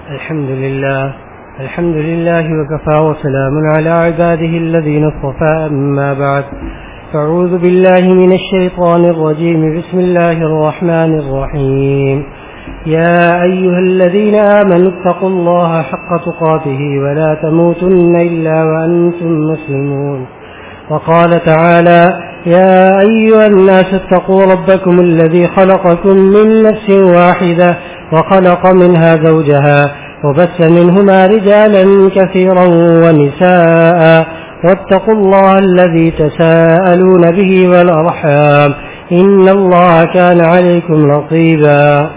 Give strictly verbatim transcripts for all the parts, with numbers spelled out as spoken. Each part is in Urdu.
الحمد لله الحمد لله وكفى وسلام على عباده الذين اصطفى. أما بعد، أعوذ بالله من الشيطان الرجيم. بسم الله الرحمن الرحيم. يا أيها الذين آمنوا اتقوا الله حق تقاته ولا تموتن إلا وأنتم مسلمون. وقال تعالى: يا أيها الناس اتقوا ربكم الذي خلقكم من نفس واحدة وخلق منها زوجها وبث منهما رجالا كثيرا ونساء واتقوا الله الذي تساءلون به والأرحام إن الله كان عليكم رقيبا.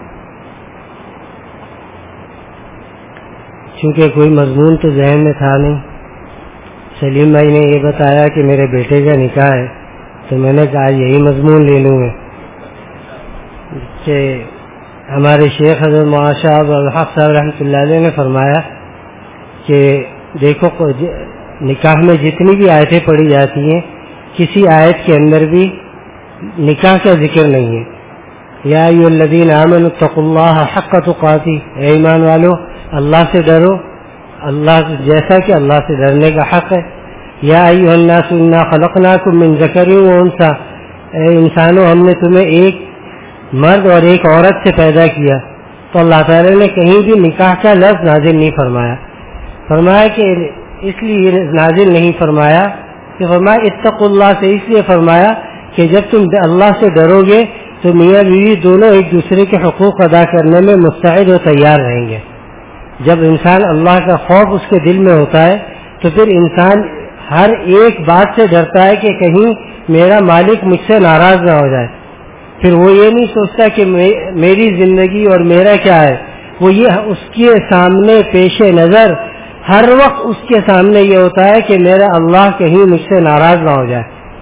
چونکہ کوئی مضمون تو ذہن میں تھا نہیں، سلیم بھائی نے یہ بتایا کہ میرے بیٹے کا نکاح ہے، تو میں نے کہا یہی مضمون لے لوں گا کہ ہمارے شیخ حضرت معاذ صاحب اور الحق صاحب رحمۃ اللہ علیہ نے فرمایا کہ دیکھو نکاح میں جتنی بھی آیتیں پڑھی جاتی ہیں کسی آیت کے اندر بھی نکاح کا ذکر نہیں ہے. یا ایھا الذین آمنوا اتقوا اللہ حق تقاتی، اے ایمان والو اللہ سے ڈرو، اللہ جیسا کہ اللہ سے ڈرنے کا حق ہے. یا ایھا الناس انا خلقناکم من ذکر و انثی، اے انسانوں ہم نے تمہیں ایک مرد اور ایک عورت سے پیدا کیا. تو اللہ تعالی نے کہیں بھی نکاح کا لفظ نازل نہیں فرمایا. فرمایا کہ اس لیے نازل نہیں فرمایا کہ فرمایا اتقوا اللہ سے اس لیے فرمایا کہ جب تم اللہ سے ڈرو گے تو میاں بیوی دونوں ایک دوسرے کے حقوق ادا کرنے میں مستعد و تیار رہیں گے. جب انسان اللہ کا خوف اس کے دل میں ہوتا ہے تو پھر انسان ہر ایک بات سے ڈرتا ہے کہ کہیں میرا مالک مجھ سے ناراض نہ ہو جائے. پھر وہ یہ نہیں سوچتا کہ میری زندگی اور میرا کیا ہے، وہ یہ اس کے سامنے پیش نظر ہر وقت اس کے سامنے یہ ہوتا ہے کہ میرا اللہ کہیں مجھ سے ناراض نہ ہو جائے.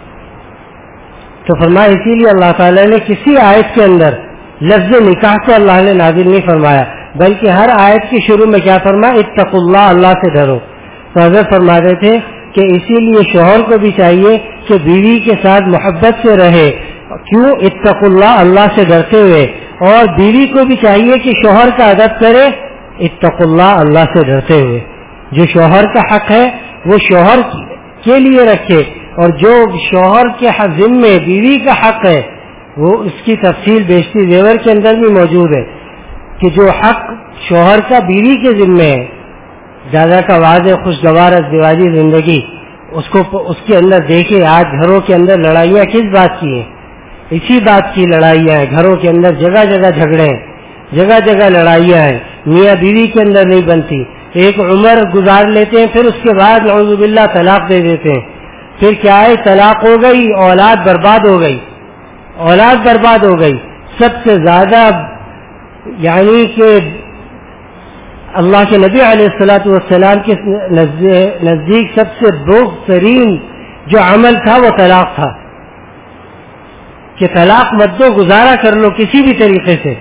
تو فرمایا اسی لیے اللہ تعالیٰ نے کسی آیت کے اندر لفظ نکاح کو اللہ نے نازل نہیں فرمایا، بلکہ ہر آیت کے شروع میں کیا فرمایا؟ اتقوا اللہ، اللہ سے ڈرو. تو حضرت فرماتے تھے کہ اسی لیے شوہر کو بھی چاہیے کہ بیوی کے ساتھ محبت سے رہے. کیوں؟ اتقوا اللہ، اللہ سے ڈرتے ہوئے. اور بیوی کو بھی چاہیے کہ شوہر کا ادب کرے، اتقوا اللہ، اللہ سے ڈرتے ہوئے. جو شوہر کا حق ہے وہ شوہر کے لیے رکھے، اور جو شوہر کے ذمے بیوی کا حق ہے وہ اس کی تفصیل بیشتری زیور کے اندر بھی موجود ہے کہ جو حق شوہر کا بیوی کے ذمے ہے، زیادہ کا واضح خوشگوار ازدواجی زندگی اس کو اس کے اندر دیکھے. آج گھروں کے اندر لڑائیاں کس بات کی ہیں؟ اسی بات کی لڑائیاں ہیں. گھروں کے اندر جگہ جگہ جھگڑے ہیں، جگہ جگہ لڑائیاں ہیں، میاں بیوی کے اندر نہیں بنتی. ایک عمر گزار لیتے ہیں، پھر اس کے بعد نعوذ باللہ طلاق دے دیتے ہیں. پھر کیا ہے؟ طلاق ہو گئی، اولاد برباد ہو گئی، اولاد برباد ہو گئی. سب سے زیادہ یعنی کہ اللہ کے نبی علیہ الصلاۃ والسلام کے نزدیک سب سے بغض ترین جو عمل تھا وہ طلاق تھا کہ طلاق مت دو، گزارا کر لو کسی بھی طریقے سے.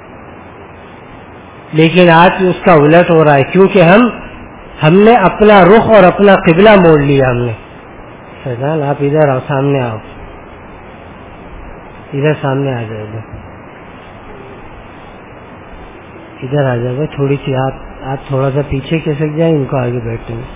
لیکن آج اس کا الٹ ہو رہا ہے، کیونکہ ہم ہم نے اپنا رخ اور اپنا قبلہ موڑ لیا. ہم نے فیضان آپ ادھر آؤ، سامنے آؤ، ادھر سامنے آ جائے گا، ادھر آ جائے گا. تھوڑی سی آپ آپ تھوڑا سا پیچھے کھسک جائیں، ان کو آگے بیٹھتے ہیں.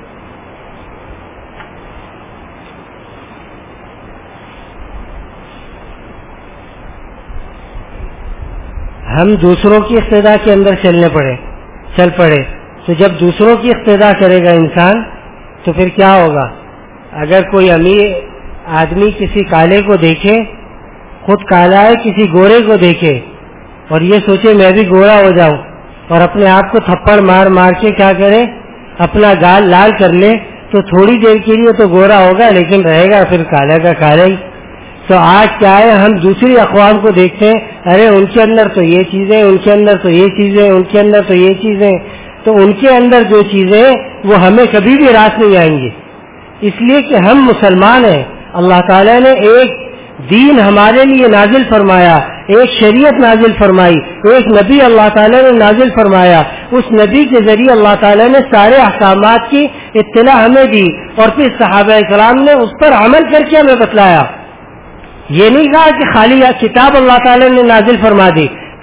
ہم دوسروں کی اقتدا کے اندر چلنے پڑے چل پڑے تو جب دوسروں کی اقتدا کرے گا انسان تو پھر کیا ہوگا؟ اگر کوئی امیر آدمی کسی کالے کو دیکھے، خود کالا ہے، کسی گورے کو دیکھے اور یہ سوچے میں بھی گورا ہو جاؤں، اور اپنے آپ کو تھپڑ مار مار کے کیا کرے؟ اپنا گال لال کر لے، تو تھوڑی دیر کے لیے تو گورا ہوگا لیکن رہے گا پھر کالا کا کالا ہی. تو آج کیا ہے؟ ہم دوسری اقوام کو دیکھتے ہیں، ارے ان کے اندر تو یہ چیزیں، ان کے اندر تو یہ چیزیں، ان کے اندر تو یہ چیزیں. تو ان کے اندر جو چیزیں وہ ہمیں کبھی بھی راس نہیں آئیں گی، اس لیے کہ ہم مسلمان ہیں. اللہ تعالیٰ نے ایک دین ہمارے لیے نازل فرمایا، ایک شریعت نازل فرمائی، ایک نبی اللہ تعالیٰ نے نازل فرمایا. اس نبی کے ذریعے اللہ تعالیٰ نے سارے احکامات کی اطلاع ہمیں دی، اور پھر صحابہ کرام نے اس پر عمل کر کے ہمیں بتلایا. یہ نہیں کہا کہ خالی کتاب اللہ تعالیٰ نے نازل فرما دی،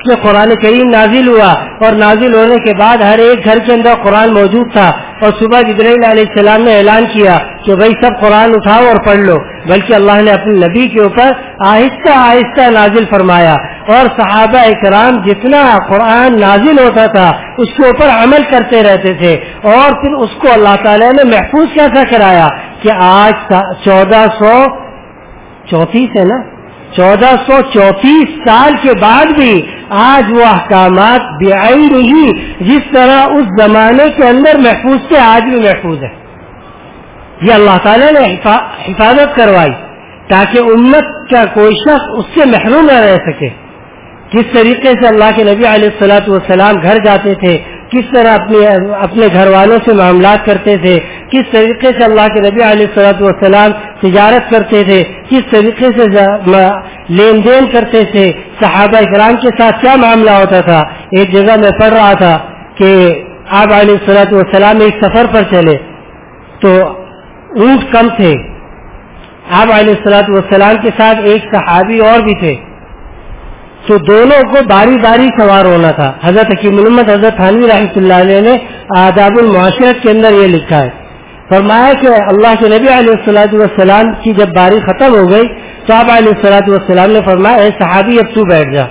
میں قرآن کریم نازل ہوا، اور نازل ہونے کے بعد ہر ایک گھر کے اندر قرآن موجود تھا، اور صبح جبرائیل علیہ السلام نے اعلان کیا کہ بھائی سب قرآن اٹھاؤ اور پڑھ لو، بلکہ اللہ نے اپنے نبی کے اوپر آہستہ آہستہ نازل فرمایا، اور صحابہ اکرام جتنا قرآن نازل ہوتا تھا اس کے اوپر عمل کرتے رہتے تھے، اور پھر اس کو اللہ تعالیٰ نے محفوظ کیسا کرایا کہ آج چودہ سو چونتیس ہے نا چودہ سو چونتیس سال کے بعد بھی آج وہ احکامات بعین ہی جس طرح اس زمانے کے اندر محفوظ تھے آج بھی محفوظ ہے. یہ اللہ تعالیٰ نے حفاظت کروائی تاکہ امت کا کوئی شخص اس سے محروم نہ رہ سکے. کس طریقے سے اللہ کے نبی علیہ الصلوۃ والسلام گھر جاتے تھے، کس طرح اپنے اپنے گھر والوں سے معاملات کرتے تھے، کس طریقے سے اللہ کے نبی علیہ الصلوۃ والسلام تجارت کرتے تھے، کس طریقے سے لین دین کرتے تھے، صحابہ اکرام کے ساتھ کیا معاملہ ہوتا تھا. ایک جگہ میں پڑھ رہا تھا کہ آپ علیہ الصلوۃ والسلام ایک سفر پر چلے تو اونٹ کم تھے، آپ علیہ الصلوۃ والسلام کے ساتھ ایک صحابی اور بھی تھے، تو دونوں کو باری باری سوار ہونا تھا. حضرت حکیم الامت حضرت تھانوی رحمۃ اللہ علیہ نے آداب المعاشرت کے اندر یہ لکھا ہے، فرمایا کہ اللہ کے نبی علیہ الصلوۃ والسلام کی جب باری ختم ہو گئی تو آپ علیہ الصلوۃ والسلام نے فرمایا اے صحابی اب تو بیٹھ جا.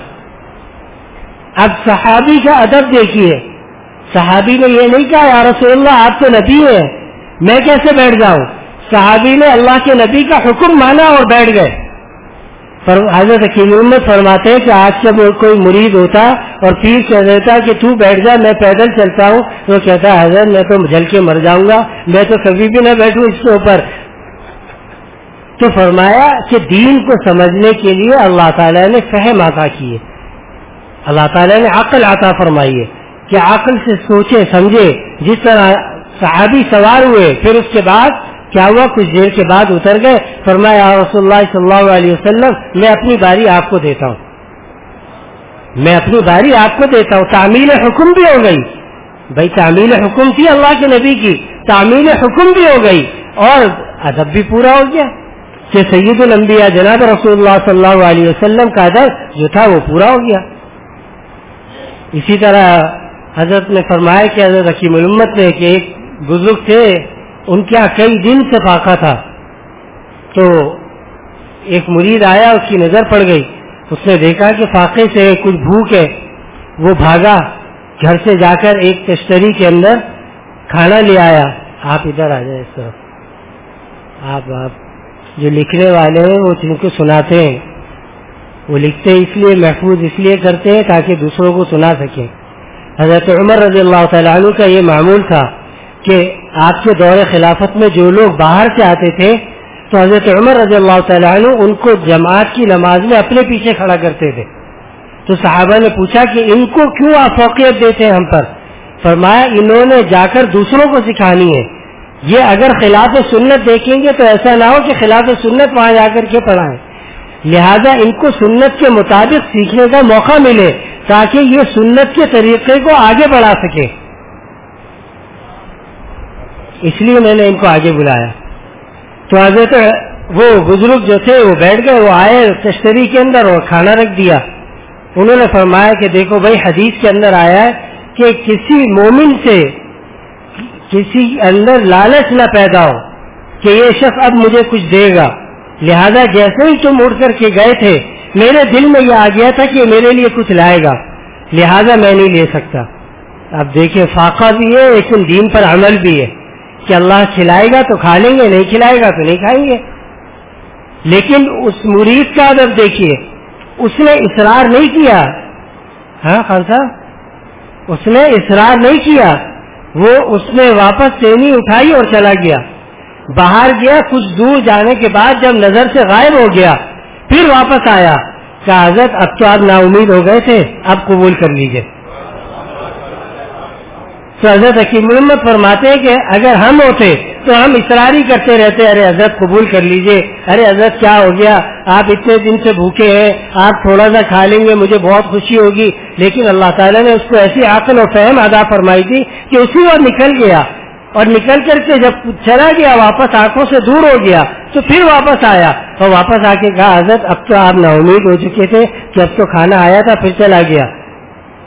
اب صحابی کا ادب دیکھیے، صحابی نے یہ نہیں کہا یا رسول اللہ آپ تو نبی ہیں میں کیسے بیٹھ جاؤں، صحابی نے اللہ کے نبی کا حکم مانا اور بیٹھ گئے. حضرت حکیم الامت فرماتے ہیں کہ آج جب کوئی مرید ہوتا اور پیر کہہ دیتا کہ تو بیٹھ جا میں پیدل چلتا ہوں، تو کہتا ہے حضرت میں تو جل کے مر جاؤں گا، میں تو کبھی بھی نہ بیٹھوں اس کے اوپر. تو فرمایا کہ دین کو سمجھنے کے لیے اللہ تعالیٰ نے فہم عطا کی ہے، اللہ تعالیٰ نے عقل عطا فرمائی ہے کہ عقل سے سوچے سمجھے. جس طرح صحابی سوار ہوئے پھر اس کے بعد کیا ہوا، کچھ دیر کے بعد اتر گئے، فرمایا رسول اللہ صلی اللہ علیہ وسلم میں اپنی باری آپ کو دیتا ہوں، میں اپنی باری آپ کو دیتا ہوں. تعمیل حکم بھی ہو گئی، بھائی تعمیل حکم تھی اللہ کے نبی کی، تعمیل حکم بھی ہو گئی اور ادب بھی پورا ہو گیا کہ سید الانبیاء جناب رسول اللہ صلی اللہ علیہ وسلم کا ادب جو تھا وہ پورا ہو گیا. اسی طرح حضرت نے فرمایا کہ حضرت حکیم الامت نے کہ ایک بزرگ تھے ان کے یہاں کئی دن سے فاقہ تھا، تو ایک مرید آیا اس کی نظر پڑ گئی، اس نے دیکھا کہ فاقے سے کچھ بھوک ہے، وہ بھاگا گھر سے جا کر ایک تشتری کے اندر کھانا لے آیا. آپ ادھر آ جائیں اس طرف، آپ آپ جو لکھنے والے ہیں وہ جن کو سناتے ہیں وہ لکھتے اس لیے محفوظ اس لیے کرتے ہیں تاکہ دوسروں کو سنا سکیں. حضرت عمر رضی اللہ تعالیٰ عنہ کا یہ معمول تھا کہ آپ کے دور خلافت میں جو لوگ باہر سے آتے تھے تو حضرت عمر رضی اللہ تعالیٰ عنہ ان کو جماعت کی نماز میں اپنے پیچھے کھڑا کرتے تھے. تو صحابہ نے پوچھا کہ ان کو کیوں آپ فوقیت دیتے ہیں ہم پر؟ فرمایا انہوں نے جا کر دوسروں کو سکھانی ہے، یہ اگر خلاف سنت دیکھیں گے تو ایسا نہ ہو کہ خلاف سنت وہاں جا کر کے پڑھائیں، لہذا ان کو سنت کے مطابق سیکھنے کا موقع ملے تاکہ یہ سنت کے طریقے کو آگے بڑھا سکے، اس لیے میں نے ان کو آگے بلایا. تو حضرت وہ بزرگ جو تھے وہ بیٹھ گئے، وہ آئے تشتری کے اندر اور کھانا رکھ دیا. انہوں نے فرمایا کہ دیکھو بھائی حدیث کے اندر آیا ہے کہ کسی مومن سے کسی اندر لالچ نہ پیدا ہو کہ یہ شخص اب مجھے کچھ دے گا، لہذا جیسے ہی تم اٹھ کر کے گئے تھے میرے دل میں یہ آ گیا تھا کہ میرے لیے کچھ لائے گا، لہذا میں نہیں لے سکتا. اب دیکھیں فاقہ بھی ہے لیکن دین پر عمل بھی ہے کہ اللہ کھلائے گا تو کھا لیں گے، نہیں کھلائے گا تو نہیں کھائیں گے. لیکن اس مرید کا ادب دیکھیے، اس نے اصرار نہیں کیا. ہاں خان صاحب، اس نے اصرار نہیں کیا، وہ اس نے واپس سینی اٹھائی اور چلا گیا. باہر گیا، کچھ دور جانے کے بعد جب نظر سے غائب ہو گیا پھر واپس آیا، کہا حضرت اب تو آپ نا امید ہو گئے تھے، اب قبول کر لیجئے. تو حضرت حکیم الامت فرماتے ہیں کہ اگر ہم ہوتے تو ہم اصرار ہی کرتے رہتے، ارے حضرت قبول کر لیجئے، ارے حضرت کیا ہو گیا، آپ اتنے دن سے بھوکے ہیں، آپ تھوڑا سا کھا لیں گے مجھے بہت خوشی ہوگی. لیکن اللہ تعالیٰ نے اس کو ایسی عقل و فہم عطا فرمائی تھی کہ اسی وقت نکل گیا، اور نکل کر کے جب چلا گیا واپس آنکھوں سے دور ہو گیا تو پھر واپس آیا اور واپس آ کے کہا حضرت اب تو آپ نا امید ہو چکے تھے کہ اب تو کھانا آیا تھا، پھر چلا گیا.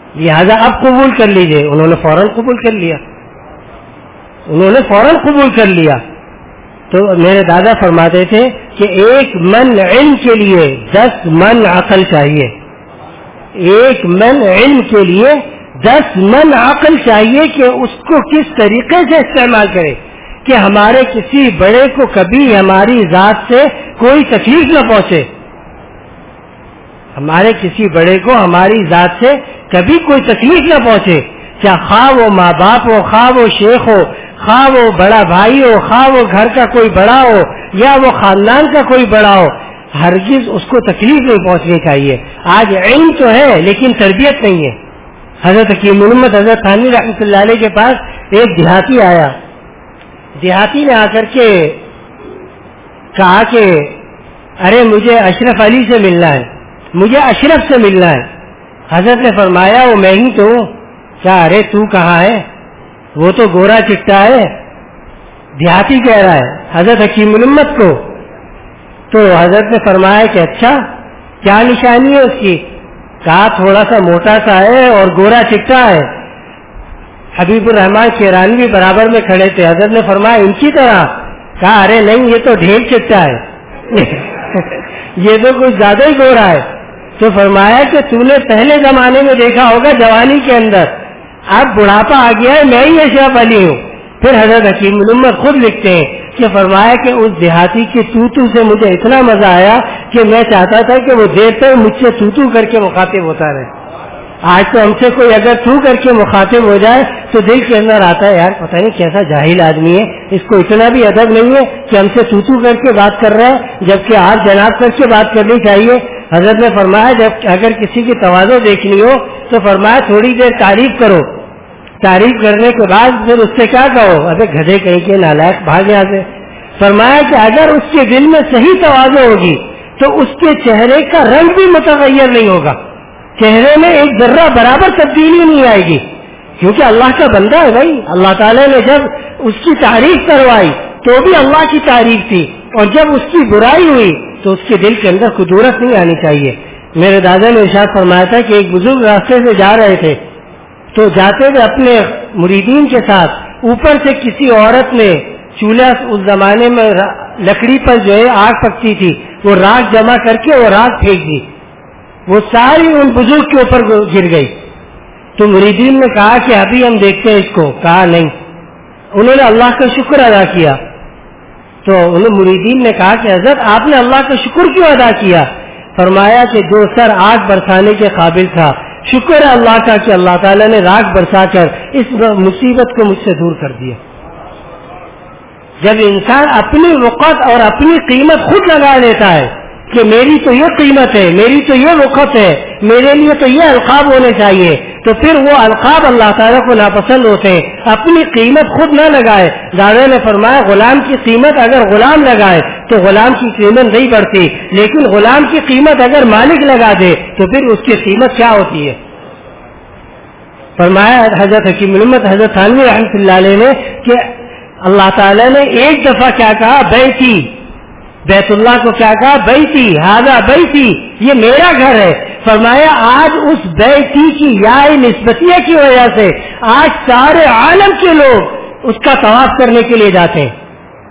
لہذا اب قبول کر لیجئے. انہوں نے فوراً قبول کر لیا, انہوں نے فوراً قبول کر لیا. تو میرے دادا فرماتے تھے کہ ایک من علم کے لیے دس من عقل چاہیے, ایک من علم کے لیے دس من عقل چاہیے کہ اس کو کس طریقے سے استعمال کرے کہ ہمارے کسی بڑے کو کبھی ہماری ذات سے کوئی تکلیف نہ پہنچے, ہمارے کسی بڑے کو ہماری ذات سے کبھی کوئی تکلیف نہ پہنچے, کیا خواہ وہ ماں باپ ہو, خواہ وہ شیخ ہو, خواہ وہ بڑا بھائی ہو, خواہ وہ گھر کا کوئی بڑا ہو یا وہ خاندان کا کوئی بڑا ہو, ہرگز اس کو تکلیف نہیں پہنچنی چاہیے. آج علم تو ہے لیکن تربیت نہیں ہے. حضرت حکیم محمد حضرت تھانوی رحمۃ اللہ علیہ کے پاس ایک دیہاتی آیا, دیہاتی نے آ کر کے کہا کہ ارے مجھے اشرف علی سے ملنا ہے, مجھے اشرف سے ملنا ہے. حضرت نے فرمایا وہ میں ہی تو ہوں. کیا ارے تو کہاں ہے, وہ تو گورا چٹا ہے. دیہاتی کہہ رہا ہے حضرت حکیم محمد کو. تو حضرت نے فرمایا کہ اچھا کیا نشانی ہے اس کی؟ کہا تھوڑا سا موٹا سا ہے اور گورا چٹا ہے. حبیب الرحمان کیرانوی برابر میں کھڑے تھے. حضرت نے فرمایا ان کی طرح؟ کہا ارے نہیں یہ تو ڈھیر چٹا ہے یہ تو کچھ زیادہ ہی گورا ہے. تو فرمایا کہ تو نے پہلے زمانے میں دیکھا ہوگا جوانی کے اندر, اب بڑھاپا آ گیا ہے, میں ہی اشرف علی ہوں. پھر حضرت حکیم محمد خود لکھتے ہیں کہ فرمایا کہ اس دیہاتی کی تو تو سے مجھے اتنا مزہ آیا کہ میں چاہتا تھا کہ وہ دیر تک مجھ سے تو تو کر کے مخاطب ہوتا رہے. آج تو ہم سے کوئی اگر تو کر کے مخاطب ہو جائے تو دل کے اندر آتا ہے یار پتہ نہیں کیسا جاہل آدمی ہے, اس کو اتنا بھی ادب نہیں ہے کہ ہم سے تو تو کر کے بات کر رہا ہے, جبکہ آپ جناب کر کے بات کرنی چاہیے. حضرت نے فرمایا جب اگر کسی کی تواضع دیکھنی ہو تو فرمایا تھوڑی دیر تعریف کرو, تعریف کرنے کے بعد پھر اس سے کیا کہو, ابے گدھے کہیں کے نالائق بھاگ یہاں سے. فرمایا کہ اگر اس کے دل میں صحیح تواضع ہوگی تو اس کے چہرے کا رنگ بھی متغیر نہیں ہوگا, چہرے میں ایک ذرہ برابر تبدیلی نہیں آئے گی, کیونکہ اللہ کا بندہ ہے بھائی. اللہ تعالیٰ نے جب اس کی تعریف کروائی تو بھی اللہ کی تعریف تھی, اور جب اس کی برائی ہوئی تو اس کے دل کے اندر قدورت نہیں آنی چاہیے. میرے دادا نے ارشاد فرمایا تھا کہ ایک بزرگ راستے سے جا رہے تھے تو جاتے ہوئے اپنے مریدین کے ساتھ اوپر سے کسی عورت نے چولہا, اس زمانے میں لکڑی پر جو ہے آگ پکتی تھی, وہ راکھ جمع کر کے وہ راکھ پھینک دی, وہ ساری ان بزرگ کے اوپر گر گئی. تو مریدین نے کہا کہ ابھی ہم دیکھتے ہیں اس کو. کہا نہیں. انہوں نے اللہ کا شکر ادا کیا. تو انہوں مریدین نے کہا کہ حضرت آپ نے اللہ کا شکر کیوں ادا کیا؟ فرمایا کہ جو سر آگ برسانے کے قابل تھا, شکر ہے اللہ کا کہ اللہ تعالیٰ نے راکھ برسا کر اس مصیبت کو مجھ سے دور کر دیا. جب انسان اپنی وقت اور اپنی قیمت خود لگا لیتا ہے کہ میری تو یہ قیمت ہے, میری تو یہ وقت ہے, میرے لیے تو یہ القاب ہونے چاہیے, تو پھر وہ القاب اللہ تعالیٰ کو ناپسند ہوتے ہیں. اپنی قیمت خود نہ لگائے. دادا نے فرمایا غلام کی قیمت اگر غلام لگائے تو غلام کی قیمت نہیں بڑھتی, لیکن غلام کی قیمت اگر مالک لگا دے تو پھر اس کی قیمت کیا ہوتی ہے. فرمایا حضرت حکیم محمد حضرت تھانوی رحمۃ اللہ علیہ نے کہ اللہ تعالیٰ نے ایک دفعہ کیا کہا, بیتی, بیت اللہ کو کیا کہا, بیتی, ہذا بیتی, یہ میرا گھر ہے. فرمایا آج اس بیتی کی یا نسبتیہ کی وجہ سے آج سارے عالم کے لوگ اس کا طواف کرنے کے لیے جاتے ہیں.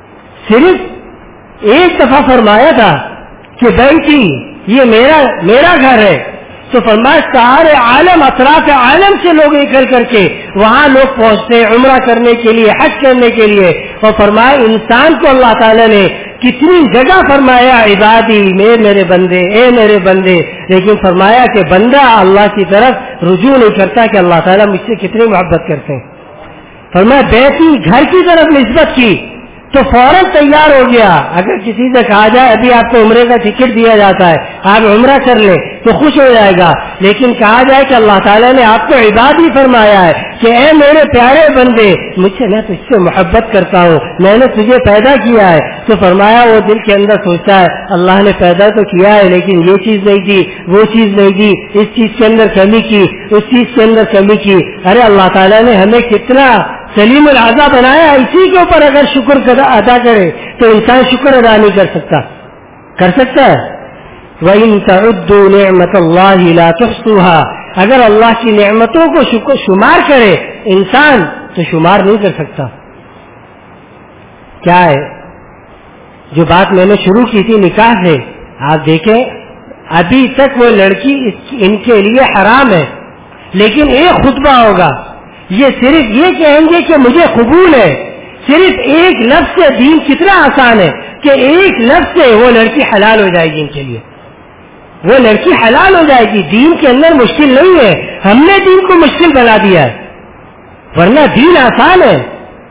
صرف ایک دفعہ فرمایا تھا کہ بیتی, یہ میرا میرا گھر ہے, تو فرمایا سارے عالم, اطراف عالم سے لوگ نکل کر کے وہاں لوگ پہنچتے ہیں عمرہ کرنے کے لیے, حج کرنے کے لیے. اور فرمایا انسان کو اللہ تعالیٰ نے کتنی جگہ فرمایا عبادی, میں میرے بندے, اے میرے بندے, لیکن فرمایا کہ بندہ اللہ کی طرف رجوع نہیں کرتا کہ اللہ تعالیٰ مجھ سے کتنی محبت کرتے ہیں. فرمایا بیٹی گھر کی طرف نسبت کی تو فوراً تیار ہو گیا. اگر کسی سے کہا جائے ابھی آپ کو عمرے کا ٹکٹ دیا جاتا ہے, آپ عمرہ کر لیں, تو خوش ہو جائے گا. لیکن کہا جائے کہ اللہ تعالیٰ نے آپ کو عباد ہی فرمایا ہے کہ اے میرے پیارے بندے, مجھ سے میں تجھ سے محبت کرتا ہوں, میں نے تجھے پیدا کیا ہے, تو فرمایا وہ دل کے اندر سوچتا ہے اللہ نے پیدا تو کیا ہے لیکن یہ چیز نہیں دی, وہ چیز نہیں دی, اس چیز کے اندر کمی کی, اس چیز کے اندر کمی کی. ارے اللہ تعالیٰ نے ہمیں کتنا سلیم العزا بنایا, اسی کے اوپر اگر شکر ادا کرے تو انسان شکر ادا نہیں کر سکتا. کر سکتا ہے. وَإِن تَعُدُّوا نِعْمَةَ اللَّهِ لَا تُحْصُوهَا, اگر اللہ کی نعمتوں کو شمار کرے انسان تو شمار نہیں کر سکتا. کیا ہے جو بات میں نے شروع کی تھی نکاح سے, آپ دیکھیں ابھی تک وہ لڑکی ان کے لیے حرام ہے, لیکن ایک خطبہ ہوگا یہ صرف یہ کہیں گے کہ مجھے قبول ہے. صرف ایک لفظ سے دین کتنا آسان ہے کہ ایک لفظ سے وہ لڑکی حلال ہو جائے گی. ان کے لیے وہ لڑکی حلال ہو جائے گی. دین کے اندر مشکل نہیں ہے, ہم نے دین کو مشکل بنا دیا ہے, ورنہ دین آسان ہے.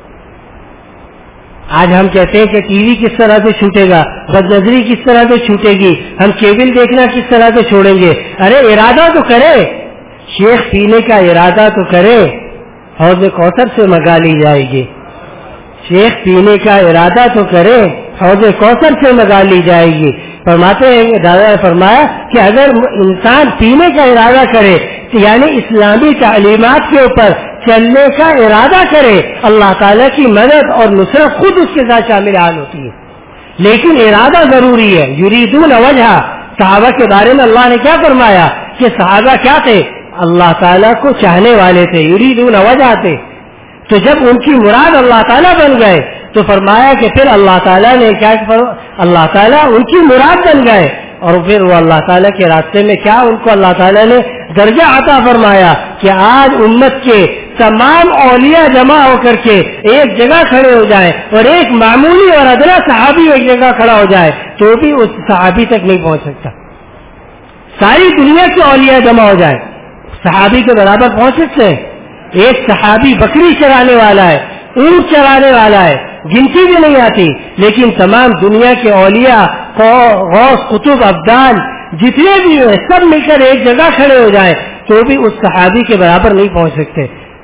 آج ہم کہتے ہیں کہ ٹی وی کس طرح سے چھوٹے گا, بد نظری کس طرح سے چھوٹے گی, ہم کیبل دیکھنا کس طرح سے چھوڑیں گے. ارے ارادہ تو کرے, شیخ پینے کا ارادہ تو کرے, حوض کوثر سے منگا لی جائے گی. شیخ پینے کا ارادہ تو کرے, حوض کوثر سے منگا لی جائے گی. فرماتے ہیں دادا نے فرمایا کہ اگر انسان پینے کا ارادہ کرے یعنی اسلامی تعلیمات کے اوپر چلنے کا ارادہ کرے, اللہ تعالیٰ کی مدد اور نصرت خود اس کے ساتھ شامل حال ہوتی ہے. لیکن ارادہ ضروری ہے. یریدون وجہ, صحابہ کے بارے میں اللہ نے کیا فرمایا کہ صحابہ کیا تھے, اللہ تعالیٰ کو چاہنے والے تھے, یریدون وجہ تھے. تو جب ان کی مراد اللہ تعالیٰ بن گئے تو فرمایا کہ پھر اللہ تعالیٰ نے کیا, اللہ تعالیٰ ان کی مراد بن گئے, اور پھر وہ اللہ تعالیٰ کے راستے میں کیا ان کو اللہ تعالیٰ نے درجہ عطا فرمایا کہ آج امت کے تمام اولیاء جمع ہو کر کے ایک جگہ کھڑے ہو جائیں اور ایک معمولی اور ادنا صحابی ایک جگہ کھڑا ہو جائے تو بھی اس صحابی تک نہیں پہنچ سکتا. ساری دنیا کے اولیاء جمع ہو جائیں, صحابی کے برابر پہنچ سکتے ہیں. ایک صحابی بکری چرانے والا ہے, اونٹ چرانے والا ہے, گنتی بھی نہیں آتی, لیکن تمام دنیا کے اولیاء غوث قطب ابدال جتنے بھی ہیں سب مل کر ایک جگہ کھڑے ہو جائیں تو بھی اس صحابی کے برابر نہیں پہنچ سکتے.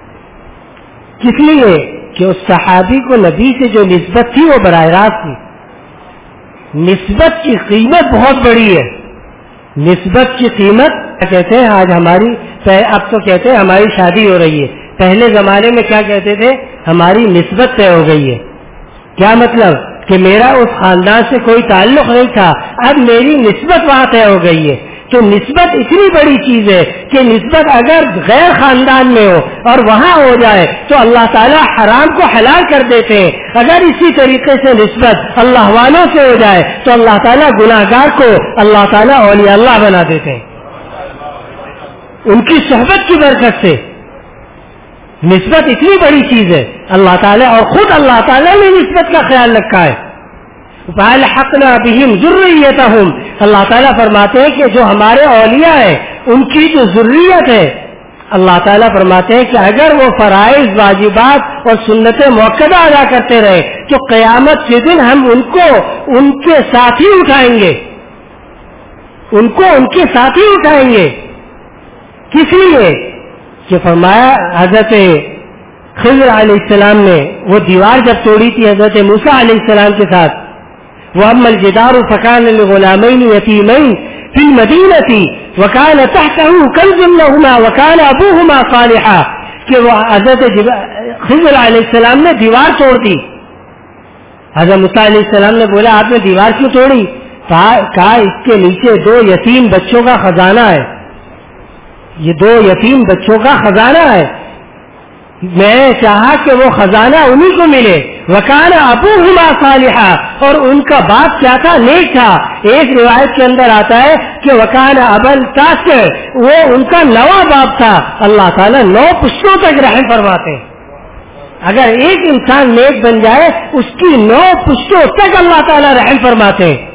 کس لیے کہ اس صحابی کو نبی سے جو نسبت تھی وہ براہ راست تھی. نسبت کی قیمت بہت بڑی ہے. نسبت کی قیمت کہتے ہیں آج ہماری, اب تو کہتے ہیں ہماری شادی ہو رہی ہے, پہلے زمانے میں کیا کہتے تھے, ہماری نسبت طے ہو گئی ہے. کیا مطلب کہ میرا اس خاندان سے کوئی تعلق نہیں تھا, اب میری نسبت وہاں طے ہو گئی ہے. تو نسبت اتنی بڑی چیز ہے کہ نسبت اگر غیر خاندان میں ہو اور وہاں ہو جائے تو اللہ تعالیٰ حرام کو حلال کر دیتے ہیں. اگر اسی طریقے سے نسبت اللہ والوں سے ہو جائے تو اللہ تعالیٰ گناہ گار کو اللہ تعالیٰ اولیاء اللہ بنا دیتے ہیں ان کی صحبت کی برکت سے. نسبت اتنی بڑی چیز ہے اللہ تعالیٰ, اور خود اللہ تعالیٰ نے نسبت کا خیال رکھا ہے. فَأَلْحَقْنَا بِهِمْ ذُرِّيَّتَهُمْ, اللہ تعالیٰ فرماتے ہیں کہ جو ہمارے اولیاء ہیں ان کی جو ذریت ہے, اللہ تعالیٰ فرماتے ہیں کہ اگر وہ فرائض واجبات اور سنت موقدہ ادا کرتے رہے تو قیامت کے دن ہم ان کو ان کے ساتھ ہی اٹھائیں گے, ان کو ان کے ساتھ ہی اٹھائیں گے. کس لیے کہ فرمایا حضرت خضر علیہ السلام نے وہ دیوار جب توڑی تھی حضرت موسیٰ علیہ السلام کے ساتھ, وَأَمَّا الْجِدَارُ فَكَانَ لِغُلَامَيْنِ يَتِيمَيْنِ فِي الْمَدِينَةِ وَكَانَ تَحْتَهُ كَنْزٌ لَهُمَا وَكَانَ أَبُوهُمَا صَالِحًا, کہ وہ حضرت خضر علیہ السلام نے دیوار توڑ دی. حضرت موسیٰ علیہ السلام نے بولا آپ نے دیوار کیوں توڑی؟ کہا اس کے نیچے دو یتیم بچوں کا خزانہ ہے, یہ دو یتیم بچوں کا خزانہ ہے, میں نے چاہا کہ وہ خزانہ انہی کو ملے. وَكَانَ أَبُوهُمَا صَالِحًا, اور ان کا باپ کیا تھا, نیک تھا. ایک روایت کے اندر آتا ہے کہ وَكَانَ أَبَا الْتَاسِعِ, وہ ان کا نواں باپ تھا. اللہ تعالیٰ نو پشتوں تک رحم فرماتے ہیں. اگر ایک انسان نیک بن جائے اس کی نو پشتوں تک اللہ تعالیٰ رحم فرماتے ہیں.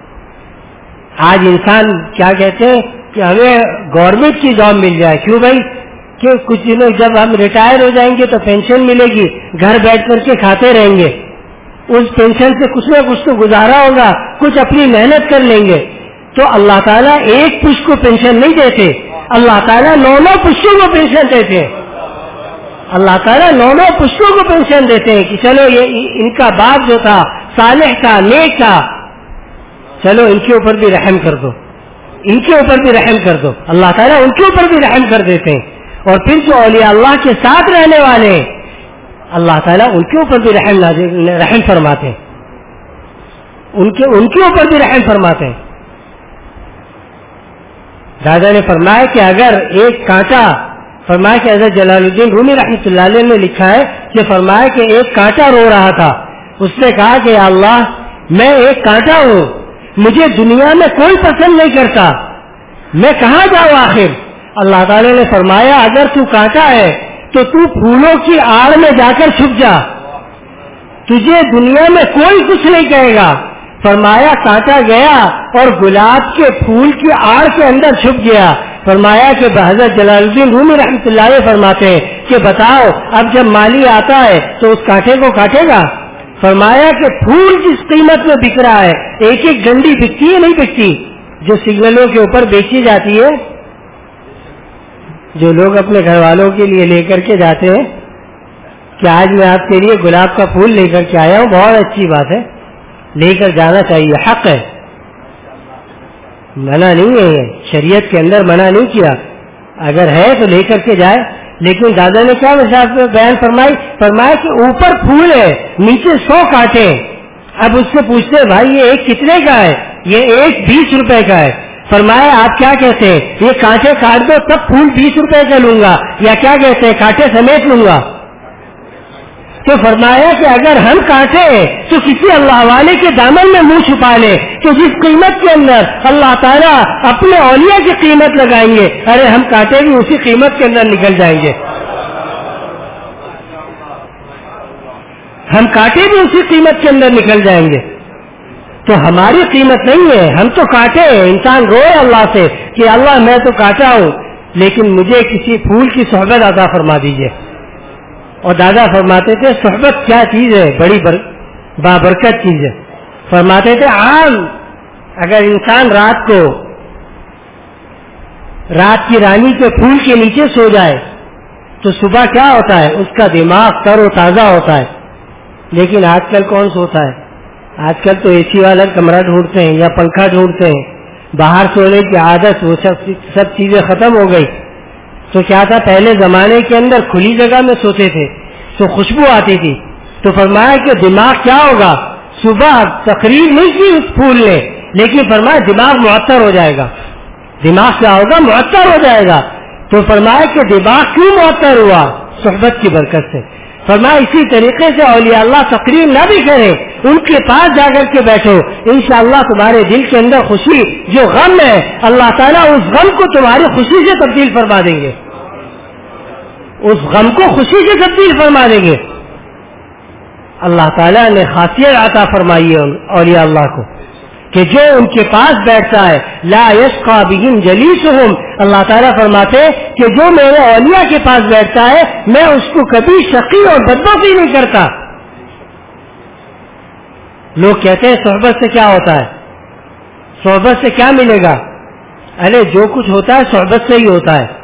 آج انسان کیا کہتے ہیں کہ ہمیں گورنمنٹ کی جاب مل جائے. کیوں بھائی؟ کہ کچھ دنوں جب ہم ریٹائر ہو جائیں گے تو پینشن ملے گی, گھر بیٹھ کر کے کھاتے رہیں گے, اس پینشن سے کچھ نہ کچھ تو گزارا ہوگا, کچھ اپنی محنت کر لیں گے. تو اللہ تعالیٰ ایک پشت کو پینشن نہیں دیتے, اللہ تعالیٰ نو نو پشتوں کو پینشن دیتے ہیں. اللہ تعالیٰ نو نو پشتوں کو پینشن دیتے ہیں کہ چلو یہ ان کا باپ جو تھا صالح تھا, نیک تھا, چلو ان کے اوپر بھی رحم کر دو, ان کے اوپر بھی رحم کر دو. اللہ تعالیٰ ان کے اوپر بھی رحم کر دیتے ہیں. اور پھر جو اولیاء اللہ کے ساتھ رہنے والے ہیں اللہ تعالیٰ ان کے اوپر بھی رحم رحم فرماتے ہیں, ان کے ان کے اوپر بھی رحم فرماتے ہیں. دادا نے فرمایا کہ اگر ایک کانٹا، فرمایا کہ حضرت جلال الدین رومی رحمۃ اللہ علیہ نے لکھا ہے کہ فرمایا کہ ایک کانٹا رو رہا تھا، اس نے کہا کہ یا اللہ میں ایک کانٹا ہوں، مجھے دنیا میں کوئی پسند نہیں کرتا، میں کہاں جاؤں آخر؟ اللہ تعالی نے فرمایا اگر تو کانٹا ہے تو تو پھولوں کی آڑ میں جا کر چھپ جا، تجھے دنیا میں کوئی کچھ نہیں کہے گا۔ فرمایا کانٹا گیا اور گلاب کے پھول کی آڑ کے اندر چھپ گیا۔ فرمایا کہ حضرت جلال الدین رومی رحمۃ اللہ علیہ فرماتے ہیں کہ بتاؤ اب جب مالی آتا ہے تو اس کانٹے کو کاٹے گا؟ فرمایا کہ پھول جس قیمت میں بک رہا ہے، ایک ایک ڈنڈی بکتی ہے نہیں بکتی جو سگنلوں کے اوپر بیچی جاتی ہے، جو لوگ اپنے گھر والوں کے لیے لے کر کے جاتے ہیں کہ آج میں آپ کے لیے گلاب کا پھول لے کر کے آیا ہوں، بہت اچھی بات ہے، لے کر جانا چاہیے، حق ہے، منع نہیں ہے، شریعت کے اندر منع نہیں کیا، اگر ہے تو لے کر کے جائے۔ لیکن دادا نے کیا مثال بیان فرمائی؟ فرمایا کہ اوپر پھول ہے، نیچے سو کانٹے۔ اب اس سے پوچھتے بھائی یہ ایک کتنے کا ہے؟ یہ ایک بیس روپے کا ہے۔ فرمایا آپ کیا کہتے ہیں؟ یہ کانٹے کاٹ دو تب پھول بیس روپے کا لوں گا، یا کیا کہتے ہیں کانٹے سمیت لوں گا؟ تو فرمایا کہ اگر ہم کاٹے تو کسی اللہ والے کے دامن میں منہ چھپا لے تو جس قیمت کے اندر اللہ تعالیٰ اپنے اولیاء کی قیمت لگائیں گے، ارے ہم کاٹے بھی اسی قیمت کے اندر نکل جائیں گے، ہم کاٹے بھی اسی قیمت کے اندر نکل جائیں گے۔ تو ہماری قیمت نہیں ہے، ہم تو کاٹے ہیں۔ انسان روئے اللہ سے کہ اللہ میں تو کاٹا ہوں لیکن مجھے کسی پھول کی صحبت عطا فرما دیجئے۔ اور دادا فرماتے تھے صحبت کیا چیز ہے، بڑی بر... بابرکت چیز ہے۔ فرماتے تھے عام اگر انسان رات کو رات کی رانی کے پھول کے نیچے سو جائے تو صبح کیا ہوتا ہے؟ اس کا دماغ تر و تازہ ہوتا ہے۔ لیکن آج کل کون سوتا ہے؟ آج کل تو اے سی والا کمرہ ڈھونڈتے ہیں یا پنکھا ڈھونڈتے ہیں، باہر سونے کی عادت وہ سب سب چیزیں ختم ہو گئی۔ تو کیا تھا پہلے زمانے کے اندر کھلی جگہ میں سوتے تھے تو خوشبو آتی تھی۔ تو فرمایا کہ دماغ کیا ہوگا؟ صبح تقریر نہیں کی اس پھول نے، لیکن فرمایا دماغ معطر ہو جائے گا۔ دماغ کیا ہوگا؟ معطر ہو جائے گا۔ تو فرمایا کہ دماغ کیوں معطر ہوا؟ صحبت کی برکت سے۔ فرمایا اسی طریقے سے اولیاء اللہ تقریر نہ بھی کریں، ان کے پاس جا کر کے بیٹھو، انشاءاللہ تمہارے دل کے اندر خوشی جو غم ہے اللہ تعالیٰ اس غم کو تمہاری خوشی سے تبدیل فرما دیں گے، اس غم کو خوشی سے تبدیل فرما دیں گے۔ اللہ تعالیٰ نے خاصیت عطا فرمائی ہے اولیاء اللہ کو کہ جو ان کے پاس بیٹھتا ہے لا یشقی بہم جلیسہم، اللہ تعالیٰ فرماتے کہ جو میرے اولیاء کے پاس بیٹھتا ہے میں اس کو کبھی شقی اور بدبخت نہیں کرتا۔ لوگ کہتے ہیں صحبت سے کیا ہوتا ہے، صحبت سے کیا ملے گا؟ ارے جو کچھ ہوتا ہے صحبت سے ہی ہوتا ہے،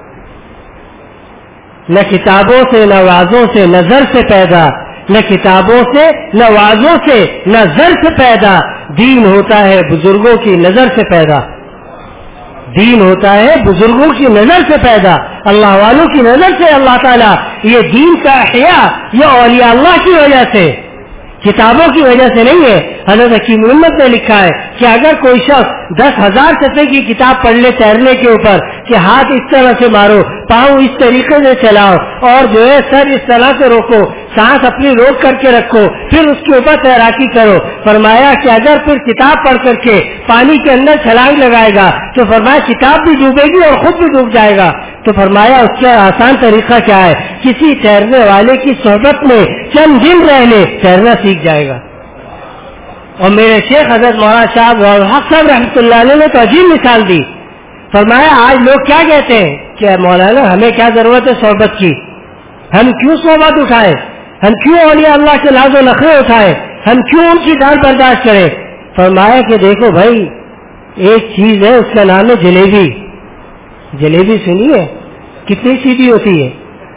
نہ کتابوں سے نہ وعظوں سے نہ زر سے پیدا، نہ کتابوں سے نہ وعظوں سے نہ زر سے پیدا، دین ہوتا ہے بزرگوں کی نظر سے پیدا، دین ہوتا ہے بزرگوں کی نظر سے پیدا، اللہ والوں کی نظر سے اللہ تعالیٰ یہ دین کا احیاء یہ اولیاء اللہ کی وجہ سے، کتابوں کی وجہ سے نہیں ہے۔ حضرت حکیم محمد نے لکھا ہے کہ اگر کوئی شخص دس ہزار صفحے کی کتاب پڑھ لے تیرنے کے اوپر کہ ہاتھ اس طرح سے مارو، پاؤں اس طریقے سے چلاؤ اور جو ہے سر اس طرح سے روکو، سانس اپنی روک کر کے رکھو، پھر اس کے اوپر تیراکی کرو، فرمایا کہ اگر پھر کتاب پڑھ کر کے پانی کے اندر چھلانگ لگائے گا تو فرمایا کتاب بھی ڈوبے گی اور خود بھی ڈوب جائے گا۔ تو فرمایا اس کا آسان طریقہ کیا ہے؟ کسی تیرنے والے کی صحبت میں چند دن رہ لے، تیرنا سیکھ جائے گا۔ اور میرے شیخ حضرت مولانا صاحب حق صاحب رحمۃ اللہ علیہ نے تو عجیب مثال دی، فرمایا آج لوگ کیا کہتے ہیں کہ مولانا ہمیں کیا ضرورت ہے صحبت کی، ہم کیوں صحبت اٹھائے، ہم کیوں اولیاء اللہ کے لاز و نخرے اٹھائے، ہم کیوں ان کی ڈانٹ برداشت کریں؟ فرمایا کہ دیکھو بھائی ایک چیز ہے اس کا نام ہے جلیبی، جلیبی سنی ہے کتنی سیدھی ہوتی ہے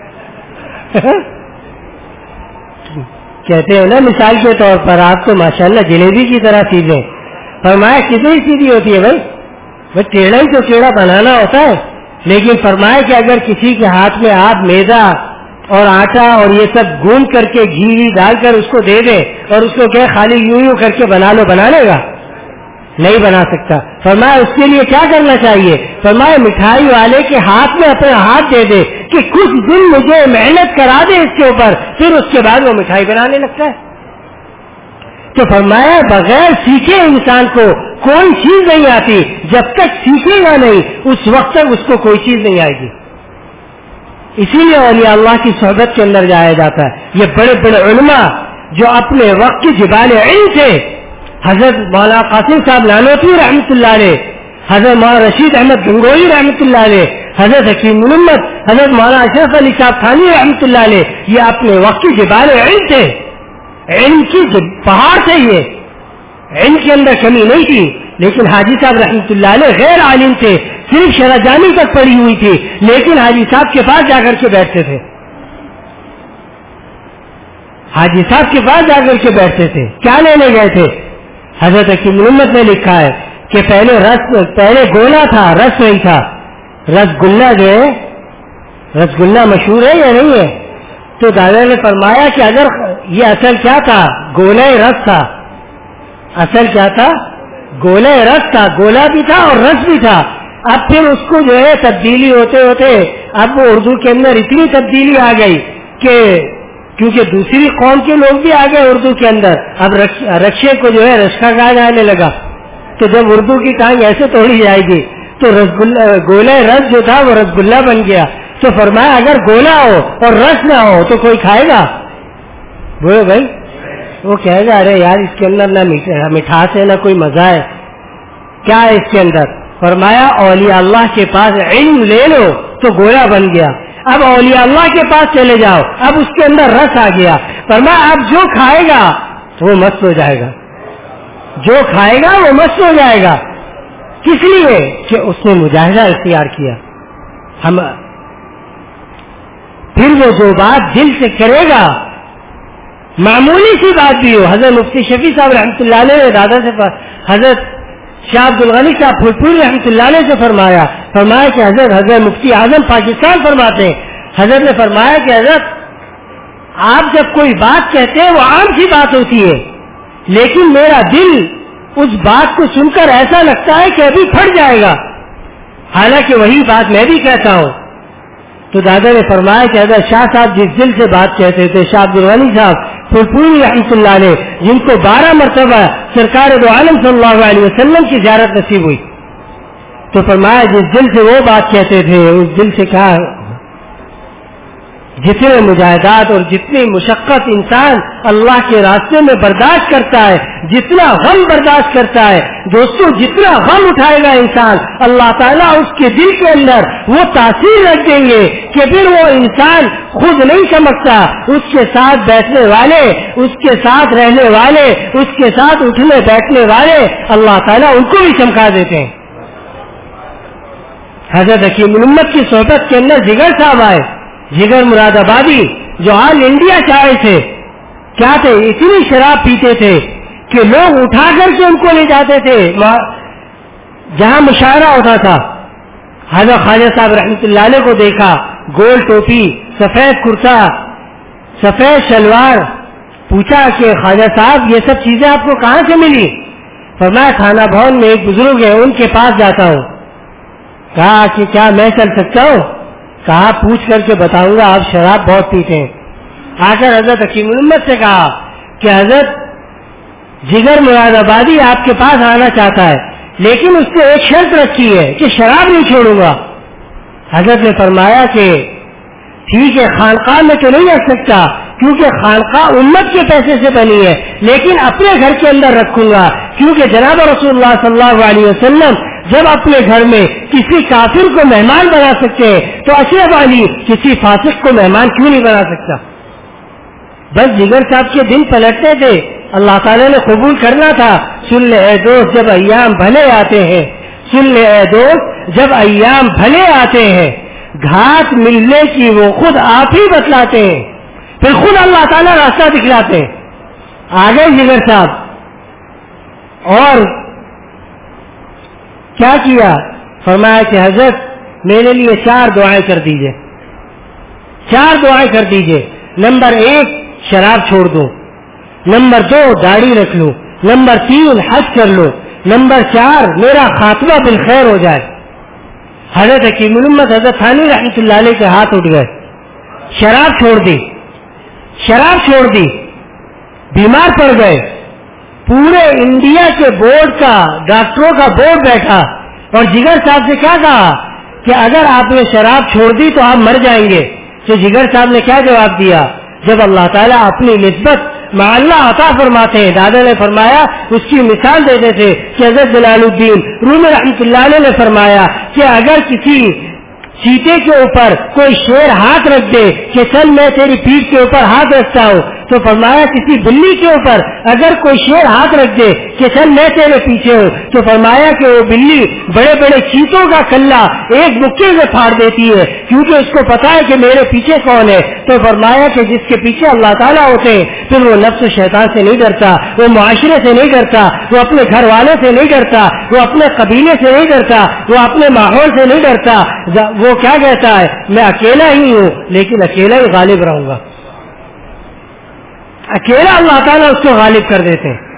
کہتے ہیں نا مثال کے طور پر آپ تو ماشاءاللہ جلیبی کی طرح سیدھے، فرمایا کتنی سیدھی ہوتی ہے بھائی، بھائی ٹیڑھا ہی تو ٹیڑھا بنانا ہوتا ہے، لیکن فرمایا کہ اگر کسی کے ہاتھ میں آپ میدا اور آٹا اور یہ سب گوند کر کے گھی ڈال کر اس کو دے دیں اور اس کو کہ خالی یوں یوں کر کے بنا لو، بنا لے گا؟ نہیں بنا سکتا. فرمایا اس کے لیے کیا کرنا چاہیے؟ فرمایا مٹھائی والے کے ہاتھ میں اپنا ہاتھ دے دے کہ کچھ دن مجھے محنت کرا دے اس کے اوپر, پھر اس کے بعد وہ مٹھائی بنانے لگتا ہے. تو فرمایا بغیر سیکھے انسان کو کوئی چیز نہیں آتی, جب تک سیکھے گا نہیں اس وقت تک اس کو کوئی چیز نہیں آئے گی. اسی لیے اولیاء اللہ کی صحبت کے اندر جایا جاتا ہے. یہ بڑے بڑے علماء جو اپنے وقت کے جبال علم تھے, حضرت مولانا قاسم صاحب نانوتوی رحمۃ اللہ علیہ, حضرت مولانا رشید احمد گنگوئی رحمۃ اللہ علیہ, حضرت حکیم محمد, حضرت مولانا اشرف علی صاحب تھانوی رحمۃ اللہ علیہ, یہ اپنے وقت کے جبال علم تھے, علم کی پہاڑ تھے. یہ علم کے اندر کمی نہیں تھی. لیکن حاجی صاحب رحمۃ اللہ علیہ غیر عالم تھے, صرف شرح جانی تک پڑی ہوئی تھی, لیکن حاجی صاحب کے پاس جا کر کے بیٹھتے تھے. حاجی صاحب کے پاس جا کر کے بیٹھتے تھے. کیا لینے گئے تھے؟ حضرت حکیم محمد نے لکھا ہے کہ پہلے رس پہلے گولا تھا, رس نہیں تھا. رس گلا جو ہے, رس گلا مشہور ہے یا نہیں ہے؟ تو دادا نے فرمایا کہ اگر یہ اصل کیا تھا, گولا رس تھا. اصل کیا تھا؟ گولا رس تھا. گولا بھی تھا اور رس بھی تھا. اب پھر اس کو جو ہے تبدیلی ہوتے ہوتے اب وہ اردو کے اندر اتنی تبدیلی آ گئی کہ کیونکہ دوسری قوم کے لوگ بھی آ گئے اردو کے اندر, اب رکشے کو جو ہے رشکا کہا جانے لگا. تو جب اردو کی ٹانگ ایسے توڑی جائے گی تو رسگلا گولا رس جو تھا وہ رسگلا بن گیا. تو فرمایا اگر گولا ہو اور رس نہ ہو تو کوئی کھائے گا؟ بولو بھائی, وہ کہے گا ارے یار اس کے اندر نہ مٹھاس ہے نہ کوئی مزہ ہے, کیا ہے اس کے اندر؟ فرمایا اولیاء اللہ کے پاس علم لے لو تو گولا بن گیا. اب اولیاء اللہ کے پاس چلے جاؤ, اب اس کے اندر رس آ گیا. فرمایا اب جو کھائے گا وہ مست ہو جائے گا, جو کھائے گا وہ مست ہو جائے گا. کس لیے؟ کہ اس نے مجاہدہ اختیار کیا. ہم پھر وہ جو بات دل سے کرے گا, معمولی سی بات بھی ہو. حضرت مفتی شفیع صاحب رحمۃ اللہ علیہ نے دادا سے حضرت شاہ عبد الغنی صاحب پھولپوری رحمۃ اللہ علیہ سے فرمایا فرمایا کہ حضرت حضرت مفتی اعظم پاکستان فرماتے ہیں, حضرت نے فرمایا کہ حضرت آپ جب کوئی بات کہتے ہیں وہ عام سی بات ہوتی ہے, لیکن میرا دل اس بات کو سن کر ایسا لگتا ہے کہ ابھی پھٹ جائے گا, حالانکہ وہی بات میں بھی کہتا ہوں. تو دادا نے فرمایا کہ حضرت شاہ صاحب جس دل سے بات کہتے تھے, شاہ عبد الغنی صاحب پھولپوری رحمۃ اللہ علیہ, جن کو بارہ مرتبہ سرکار دو عالم صلی اللہ علیہ وسلم کی زیارت نصیب ہوئی, تو فرمایا جس دل سے وہ بات کہتے تھے اس دل سے کہا جتنے مجاہدات اور جتنی مشقت انسان اللہ کے راستے میں برداشت کرتا ہے, جتنا غم برداشت کرتا ہے دوستوں, جتنا غم اٹھائے گا انسان, اللہ تعالیٰ اس کے دل کے اندر وہ تاثیر رکھ دیں گے کہ پھر وہ انسان خود نہیں سمجھتا, اس کے ساتھ بیٹھنے والے, اس کے ساتھ رہنے والے, اس کے ساتھ اٹھنے بیٹھنے والے اللہ تعالیٰ ان کو بھی چمکا دیتے ہیں. حضرت حکیم محمد کی صحبت کے اندر جگر صاحب آئے, جگر مراد آبادی, جو آل انڈیا چاہے تھے. کیا تھے؟ اتنی شراب پیتے تھے کہ لوگ اٹھا کر کے ان کو لے جاتے تھے جہاں مشاعرہ ہوتا تھا. حضرت خواجہ صاحب رحمۃ اللہ علیہ کو دیکھا, گول ٹوپی, سفید کرتا, سفید شلوار. پوچھا کہ خواجہ صاحب یہ سب چیزیں آپ کو کہاں سے ملی؟ فرمایا تھانہ بھون میں ایک بزرگ ہے ان کے پاس جاتا ہوں. کہا کہ کیا میں چل سکتا ہوں؟ کہا پوچھ کر کے بتاؤں گا, آپ شراب بہت پیتے ہیں. آ کر حضرت حکیم محمد سے کہا کہ حضرت جگر مراد آبادی آپ کے پاس آنا چاہتا ہے, لیکن اس نے ایک شرط رکھی ہے کہ شراب نہیں چھوڑوں گا. حضرت نے فرمایا کہ ٹھیک ہے, خانقاہ میں تو نہیں رکھ سکتا کیونکہ خانقاہ امت کے پیسے سے بنی ہے, لیکن اپنے گھر کے اندر رکھوں گا کیونکہ جناب رسول اللہ صلی اللہ علیہ وسلم جب اپنے گھر میں کسی کافر کو مہمان بنا سکتے ہیں تو اشرف علی کسی فاسق کو مہمان کیوں نہیں بنا سکتا؟ بس جگر صاحب کے دن پلٹتے تھے, اللہ تعالیٰ نے قبول کرنا تھا. سن لے اے دوست جب ایام بھلے آتے ہیں, سن لے اے دوست جب ایام بھلے آتے ہیں, گھاٹ ملنے کی وہ خود آپ ہی بتلاتے ہیں, پھر خود اللہ تعالیٰ راستہ دکھلاتے ہیں. آگے جگر صاحب اور کیا کیا؟ فرمایا کہ حضرت میرے لیے چار دعائیں کر دیجئے, چار دعائیں کر دیجئے. نمبر ایک شراب چھوڑ دو, نمبر دو داڑھی رکھ لو, نمبر تین حج کر لو, نمبر چار میرا خاتمہ بالخیر ہو جائے. حضرت حکیم الامت حضرت تھانوی رحمۃ اللہ علیہ کے ہاتھ اٹھ گئے. شراب چھوڑ دی, شراب چھوڑ دی, بیمار پڑ گئے. پورے انڈیا کے بورڈ کا, ڈاکٹروں کا بورڈ بیٹھا اور جگر صاحب سے کیا کہا کہ اگر آپ نے شراب چھوڑ دی تو آپ مر جائیں گے. تو جگر صاحب نے کیا جواب دیا؟ جب اللہ تعالیٰ اپنی نسبت مع اللہ عطا فرماتے ہیں, دادا نے فرمایا اس کی مثال دیتے تھے کہ حضرت جلال الدین رومی رحمۃ اللہ علیہ نے فرمایا کہ اگر کسی چیتے کے اوپر کوئی شیر ہاتھ رکھ دے کہ چل میں تیری پیٹھ کے اوپر ہاتھ رکھتا ہوں, تو فرمایا کسی بلی کے اوپر اگر کوئی شیر ہاتھ رکھ دے کہ چل میں تیرے پیچھے ہوں, تو فرمایا کہ وہ بلی بڑے بڑے چیتوں کا کلہ ایک مکے سے پھاڑ دیتی ہے, کیونکہ اس کو پتا ہے کہ میرے پیچھے کون ہے. تو فرمایا کہ جس کے پیچھے اللہ تعالیٰ ہوتے ہیں پھر وہ نفس و شیطان سے نہیں ڈرتا, وہ معاشرے سے نہیں ڈرتا, وہ اپنے گھر والوں سے نہیں ڈرتا, وہ اپنے قبیلے سے نہیں ڈرتا, وہ اپنے ماحول سے نہیں ڈرتا. وہ کیا کہتا ہے؟ میں اکیلا ہی ہوں لیکن اکیلا ہی غالب رہوں گا. اکیلا اللہ تعالیٰ اس کو غالب کر دیتے ہیں.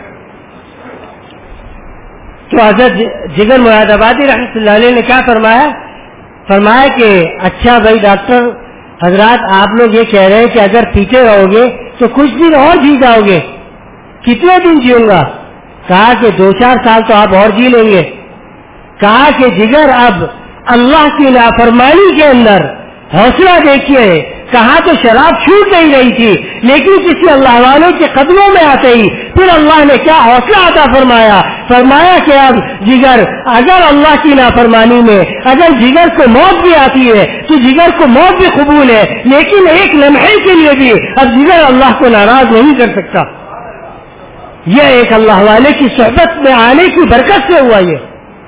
تو حضرت جگر مراد آبادی رحمۃ اللہ علیہ نے کیا فرمایا؟ فرمایا کہ اچھا بھائی ڈاکٹر حضرات, آپ لوگ یہ کہہ رہے ہیں کہ اگر پیچھے رہو گے تو کچھ دن اور جی جاؤ گے. کتنے دن جیوں گا؟ کہا کہ دو چار سال تو آپ اور جی لیں گے. کہا کہ جگر اب اللہ کی نافرمانی کے اندر حوصلہ دیکھیے. کہاں تو شراب چھوٹ نہیں رہی تھی, لیکن کسی اللہ والے کے قدموں میں آتے ہی پھر اللہ نے کیا حوصلہ عطا فرمایا. فرمایا کہ اب جگر اگر اللہ کی نافرمانی میں اگر جگر کو موت بھی آتی ہے تو جگر کو موت بھی قبول ہے, لیکن ایک لمحے کے لیے بھی اب جگر اللہ کو ناراض نہیں کر سکتا. یہ ایک اللہ والے کی صحبت میں آنے کی برکت سے ہوا. یہ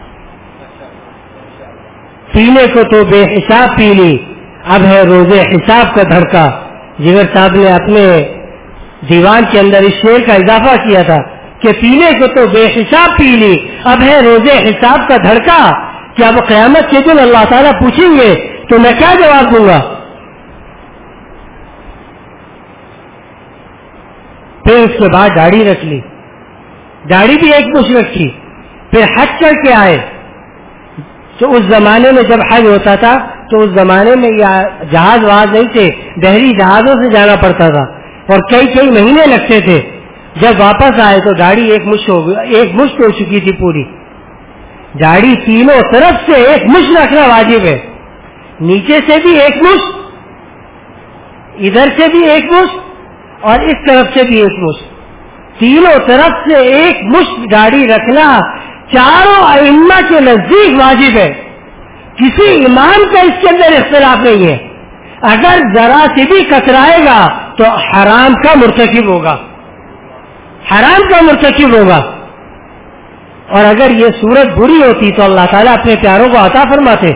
پینے کو تو بے حساب پی لی, اب ہے روزے حساب کا دھڑکا. جگر صاحب نے اپنے دیوان کے اندر اس شعر کا اضافہ کیا تھا کہ پینے کو تو بے حساب پی لی, اب ہے روزے حساب کا دھڑکا. کیا وہ قیامت کے دن اللہ تعالیٰ پوچھیں گے تو میں کیا جواب دوں گا؟ پھر اس کے بعد داڑھی رکھ لی, داڑھی بھی ایک مشت رکھی. پھر حج کر کے آئے. تو اس زمانے میں جب حج ہوتا تھا تو اس زمانے میں جہاز وہاز نہیں تھے, بحری جہازوں سے جانا پڑتا تھا اور کئی کئی مہینے لگتے تھے. جب واپس آئے تو داڑھی ایک مشت ہو گئی, ایک مشت ہو چکی تھی پوری. داڑھی تینوں طرف سے ایک مشت رکھنا واجب ہے, نیچے سے بھی ایک مشت, ادھر سے بھی ایک مشت اور اس طرف سے بھی ایک مشت, تینوں طرف سے ایک مشت داڑھی رکھنا چاروں ائمہ کے نزدیک واجب ہے. کسی امام کا اس کے اندر اختلاف نہیں ہے. اگر ذرا سے بھی کترائے گا تو حرام کا مرتکب ہوگا, حرام کا مرتکب ہوگا. اور اگر یہ صورت بری ہوتی تو اللہ تعالیٰ اپنے پیاروں کو عطا فرماتے.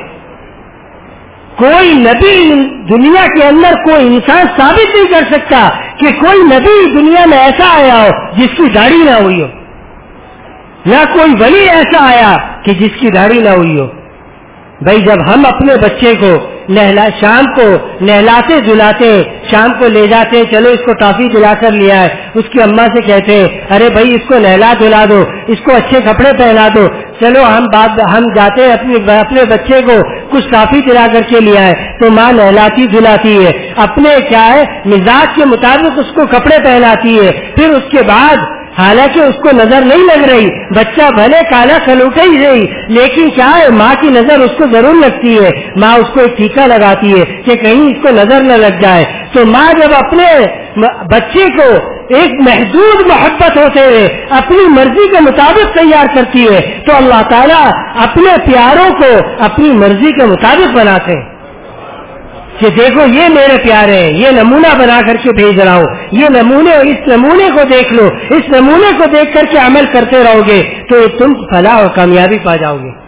کوئی نبی دنیا کے اندر کوئی انسان ثابت نہیں کر سکتا کہ کوئی نبی دنیا میں ایسا آیا ہو جس کی داڑھی نہ ہوئی ہو, نہ کوئی ولی ایسا آیا کہ جس کی داڑھی نہ ہوئی ہو. بھائی جب ہم اپنے بچے کو نہلا شام کو نہلاتے دھلاتے, شام کو لے جاتے, چلو اس کو ٹافی دلا کر لیا ہے, اس کی اماں سے کہتے ہیں ارے بھائی اس کو نہلا دھلا دو, اس کو اچھے کپڑے پہنا دو, چلو ہم بات ہم جاتے ہیں اپنے اپنے بچے کو کچھ ٹافی دلا کر کے لیا ہے تو ماں نہلاتی دھلاتی ہے, اپنے کیا ہے مزاج کے مطابق اس کو کپڑے پہناتی ہے. پھر اس کے بعد حالانکہ اس کو نظر نہیں لگ رہی, بچہ بھلے کالا کھلوٹا ہی رہی, لیکن کیا ہے ماں کی نظر اس کو ضرور لگتی ہے. ماں اس کو ایک ٹیکا لگاتی ہے کہ کہیں اس کو نظر نہ لگ جائے. تو ماں جب اپنے بچے کو ایک محدود محبت ہوتے ہوئے اپنی مرضی کے مطابق تیار کرتی ہے تو اللہ تعالیٰ اپنے پیاروں کو اپنی مرضی کے مطابق بناتے ہیں کہ دیکھو یہ میرے پیارے ہیں, یہ نمونہ بنا کر کے بھیج رہا ہوں, یہ نمونے, اس نمونے کو دیکھ لو, اس نمونے کو دیکھ کر کے عمل کرتے رہو گے تو تم فلاح اور کامیابی پا جاؤ گے.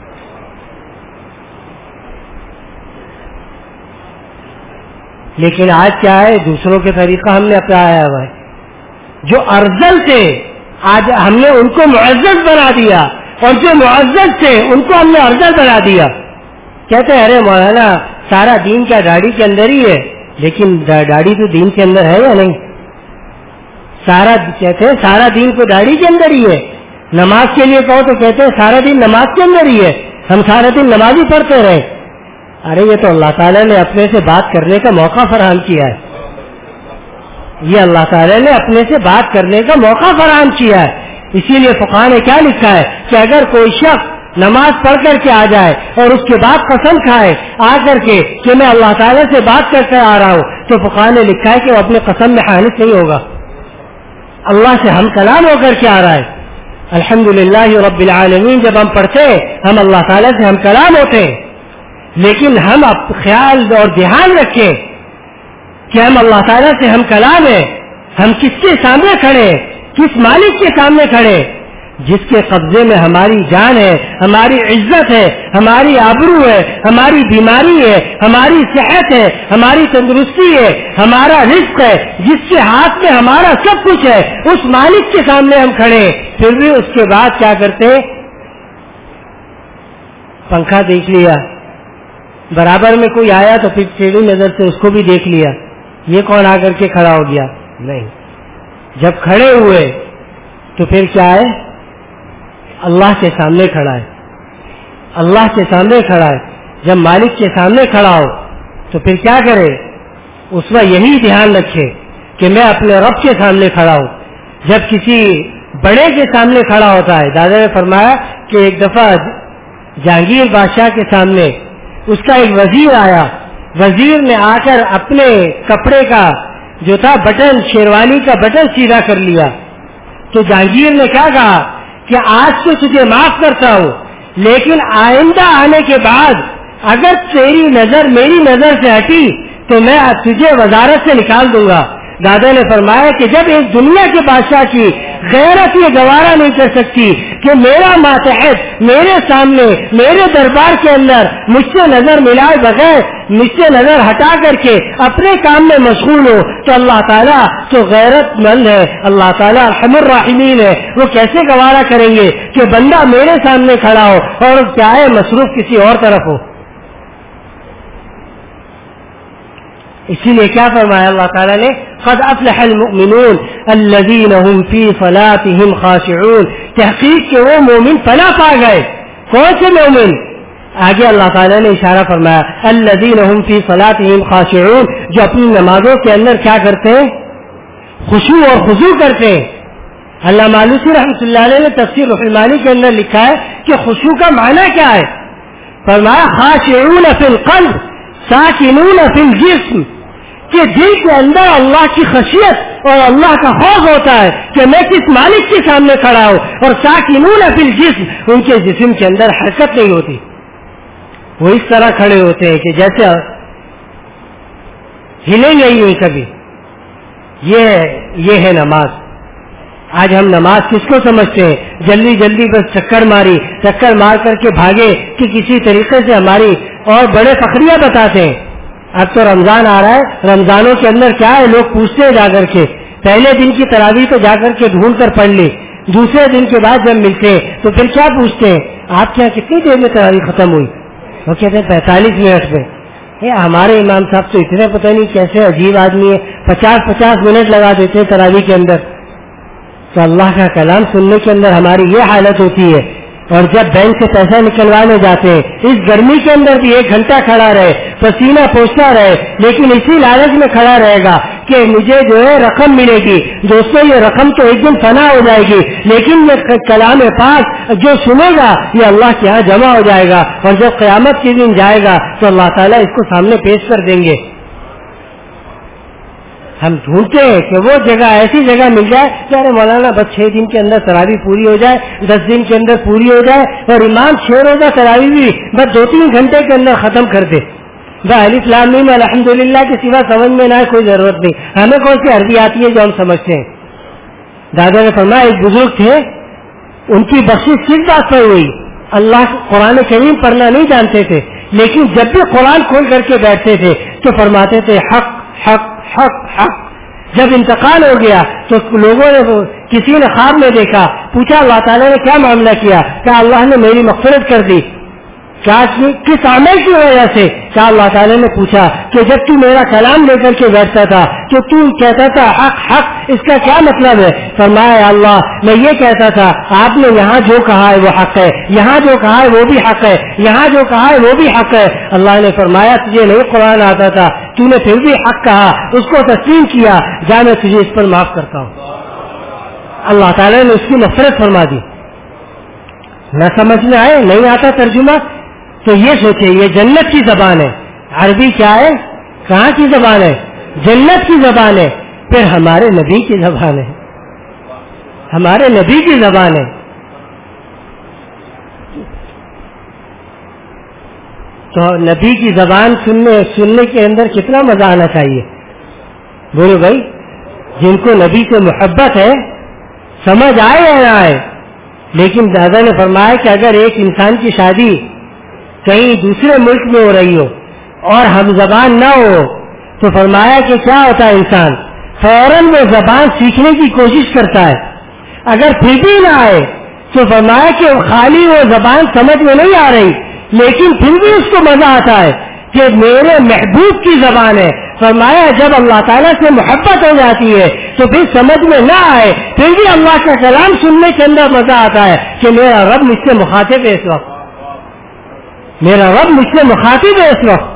لیکن آج کیا ہے, دوسروں کے طریقہ ہم نے اپنایا ہوا ہے. جو ارذل تھے آج ہم نے ان کو معزز بنا دیا, اور جو معزز تھے ان کو ہم نے ارذل بنا دیا. کہتے ہیں ارے مولانا سارا دین کیا داڑھی کے اندر ہی ہے, لیکن داڑھی تو دین کے اندر ہے یا نہیں؟ سارا کہتے ہیں سارا دین کو داڑھی کے اندر ہی ہے, نماز کے لیے کہو تو کہتے ہیں سارا دن نماز کے اندر ہی ہے، ہم سارا دن نماز ہی پڑھتے رہے. ارے یہ تو اللہ تعالیٰ نے اپنے سے بات کرنے کا موقع فراہم کیا ہے. یہ اللہ تعالیٰ نے اپنے سے بات کرنے کا موقع فراہم کیا ہے. اسی لیے فقہاء نے کیا لکھا ہے کہ اگر کوئی شخص نماز پڑھ کر کے آ جائے اور اس کے بعد قسم کھائے آ کر کے کہ میں اللہ تعالیٰ سے بات کر کے آ رہا ہوں، تو فقہاء نے لکھا ہے کہ وہ اپنے قسم میں حانث نہیں ہوگا، اللہ سے ہم کلام ہو کر کے آ رہا ہے. الحمدللہ رب العالمین جب ہم پڑھتے ہیں ہم اللہ تعالیٰ سے ہم کلام ہوتے ہیں، لیکن ہم اب خیال اور دھیان رکھیں کہ ہم اللہ تعالیٰ سے ہم کلام ہیں. ہم کس کے سامنے کھڑے ہیں؟ کس مالک کے سامنے کھڑے ہیں؟ جس کے قبضے میں ہماری جان ہے، ہماری عزت ہے، ہماری آبرو ہے، ہماری بیماری ہے، ہماری صحت ہے، ہماری تندرستی ہے، ہمارا رزق ہے، جس کے ہاتھ میں ہمارا سب کچھ ہے، اس مالک کے سامنے ہم کھڑے ہیں. پھر بھی اس کے بعد کیا کرتے ہیں؟ پنکھا دیکھ لیا، برابر میں کوئی آیا تو پھر ٹیڑھی نظر سے اس کو بھی دیکھ لیا، یہ کون آ کر کے کھڑا ہو گیا؟ نہیں. جب کھڑے ہوئے تو پھر کیا ہے؟ اللہ کے سامنے کھڑا ہے، اللہ کے سامنے کھڑا ہے. جب مالک کے سامنے کھڑا ہو تو پھر کیا کرے؟ اس وقت یہی دھیان رکھے کہ میں اپنے رب کے سامنے کھڑا ہوں. جب کسی بڑے کے سامنے کھڑا ہوتا ہے، دادا نے فرمایا کہ ایک دفعہ جہانگیر بادشاہ کے سامنے اس کا ایک وزیر آیا. وزیر نے آ کر اپنے کپڑے کا جو تھا بٹن، شیروانی کا بٹن سیدھا کر لیا. تو جہانگیر نے کیا کہا کہ آج تو تجھے معاف کرتا ہوں، لیکن آئندہ آنے کے بعد اگر تیری نظر میری نظر سے ہٹی تو میں تجھے وزارت سے نکال دوں گا. دادا نے فرمایا کہ جب ایک دنیا کے بادشاہ کی غیرت یہ گوارا نہیں کر سکتی کہ میرا ماتحت میرے سامنے میرے دربار کے اندر مجھ سے نظر ملائے بغیر مجھ سے نظر ہٹا کر کے اپنے کام میں مشغول ہو، تو اللہ تعالیٰ تو غیرت مند ہے، اللہ تعالیٰ ارحم الراحمین ہے. وہ کیسے گوارا کریں گے کہ بندہ میرے سامنے کھڑا ہو اور کیا ہے مصروف کسی اور طرف ہو. اسی لیے کیا فرمایا اللہ تعالیٰ نے؟ قد افلح المؤمنون الذین هم فی صلاتهم خاشعون. تحقیق کہ وہ مومن فلاح پا گئے. کون سے مومن؟ آگے اللہ تعالیٰ نے اشارہ فرمایا الذین هم فی صلاتهم خاشعون، جو اپنی نمازوں کے اندر کیا کرتے ہیں؟ خشوع اور خضوع کرتے ہیں. علامہ آلوسی رحمۃ اللہ علیہ نے تفسیر روح المعانی کے اندر لکھا ہے کہ خشوع کا معنی کیا ہے. فرمایا خاشعون فی القلب ساکنون فی الجسم، کہ دل کے اندر اللہ کی خشیت اور اللہ کا خوف ہوتا ہے کہ میں کس مالک کے سامنے کھڑا ہوں، اور ساکنون فی الجسم، ان کے جسم کے اندر حرکت نہیں ہوتی، وہ اس طرح کھڑے ہوتے ہیں کہ جیسے ہلیں گے ہی نہیں کبھی. یہ یہ ہے نماز. آج ہم نماز کس کو سمجھتے ہیں؟ جلدی جلدی بس چکر ماری چکر مار کر کے بھاگے کہ کسی طریقے سے ہماری، اور بڑے فخریہ بتاتے ہیں. اب تو رمضان آ رہا ہے، رمضانوں کے اندر کیا ہے، لوگ پوچھتے ہیں جا کر کے پہلے دن کی تراویح تو جا کر کے ڈھونڈ کر پڑھ لی، دوسرے دن کے بعد جب ملتے ہیں تو پھر کیا پوچھتے ہیں؟ آپ کیا کتنی دیر میں تراویح ختم ہوئی؟ وہ کہتے ہیں پینتالیس منٹ میں. یہ ہمارے امام صاحب تو اتنے پتہ نہیں کیسے عجیب آدمی ہے، پچاس پچاس منٹ لگا دیتے ہیں تراویح کے اندر. تو اللہ کا کلام سننے کے اندر ہماری یہ حالت ہوتی ہے. اور جب بینک سے پیسہ نکلوانے جاتے ہیں اس گرمی کے اندر بھی ایک گھنٹہ کھڑا رہے، پسینہ پوچھتا رہے، لیکن اسی لالچ میں کھڑا رہے گا کہ مجھے جو ہے رقم ملے گی. دوستوں یہ رقم تو ایک دن فنا ہو جائے گی، لیکن یہ کلام پاک جو سنے گا یہ اللہ کے یہاں جمع ہو جائے گا، اور جب قیامت کے دن جائے گا تو اللہ تعالیٰ اس کو سامنے پیش کر دیں گے. ہم ڈھونڈتے ہیں کہ وہ جگہ ایسی جگہ مل جائے کہ ارے مولانا بس چھ دن کے اندر تراویح پوری ہو جائے، دس دن کے اندر پوری ہو جائے، اور امام چھ روزہ تراویح بھی بس دو تین گھنٹے کے اندر ختم کر دے. الف لام میم الحمدللہ کے سوا سمجھ میں نہ کوئی ضرورت نہیں. ہمیں کون سی عربی آتی ہے جو ہم سمجھتے ہیں؟ دادا نے فرمایا ایک بزرگ تھے، ان کی بخشش کس بات پر ہوئی؟ اللہ قرآن کریم پڑھنا نہیں جانتے تھے، لیکن جب بھی قرآن کھول کر کے بیٹھتے تھے تو فرماتے تھے حق حق حق حق. جب انتقال ہو گیا تو لوگوں نے، کسی نے خواب میں دیکھا، پوچھا اللہ تعالیٰ نے کیا معاملہ کیا؟ کہ اللہ نے میری مغفرت کر دی. کیا کس عمل کی وجہ سے؟ کیا اللہ تعالیٰ نے پوچھا کہ جب تو میرا کلام لے کر کے بیٹھتا تھا تو تو کہتا تھا حق حق، اس کا کیا مطلب ہے؟ فرمایا اللہ میں یہ کہتا تھا آپ نے یہاں جو کہا ہے وہ حق ہے، یہاں جو کہا ہے وہ بھی حق ہے، یہاں جو کہا ہے وہ بھی حق ہے۔ اللہ نے فرمایا تجھے نہیں قرآن آتا تھا، تو نے پھر بھی حق کہا، اس کو تسلیم کیا، جا میں تجھے اس پر معاف کرتا ہوں۔ اللہ تعالیٰ نے اس کی نفرت فرما دی۔ نہ سمجھ میں آئے، نہیں آتا ترجمہ تو یہ سوچے یہ جنت کی زبان ہے۔ عربی کیا ہے؟ کہاں کی زبان ہے؟ جنت کی زبان ہے۔ پھر ہمارے نبی کی زبان ہے، ہمارے نبی کی زبان ہے۔ تو نبی کی زبان سننے سننے کے اندر کتنا مزہ آنا چاہیے، بولو بھائی۔ جن کو نبی سے محبت ہے، سمجھ آئے یا نہ آئے، لیکن دادا نے فرمایا کہ اگر ایک انسان کی شادی کہیں دوسرے ملک میں ہو رہی ہو اور ہم زبان نہ ہو تو فرمایا کہ کیا ہوتا ہے، انسان فوراً وہ زبان سیکھنے کی کوشش کرتا ہے۔ اگر پھر بھی نہ آئے تو فرمایا کہ خالی وہ زبان سمجھ میں نہیں آ رہی لیکن پھر بھی اس کو مزہ آتا ہے کہ میرے محبوب کی زبان ہے۔ فرمایا جب اللہ تعالیٰ سے محبت ہو جاتی ہے تو پھر سمجھ میں نہ آئے پھر بھی اللہ کا کلام سننے کے اندر مزہ آتا ہے کہ میرا رب مجھ سے مخاطب ہے، اس وقت میرا رب مجھ سے مخاطب ہے اس وقت۔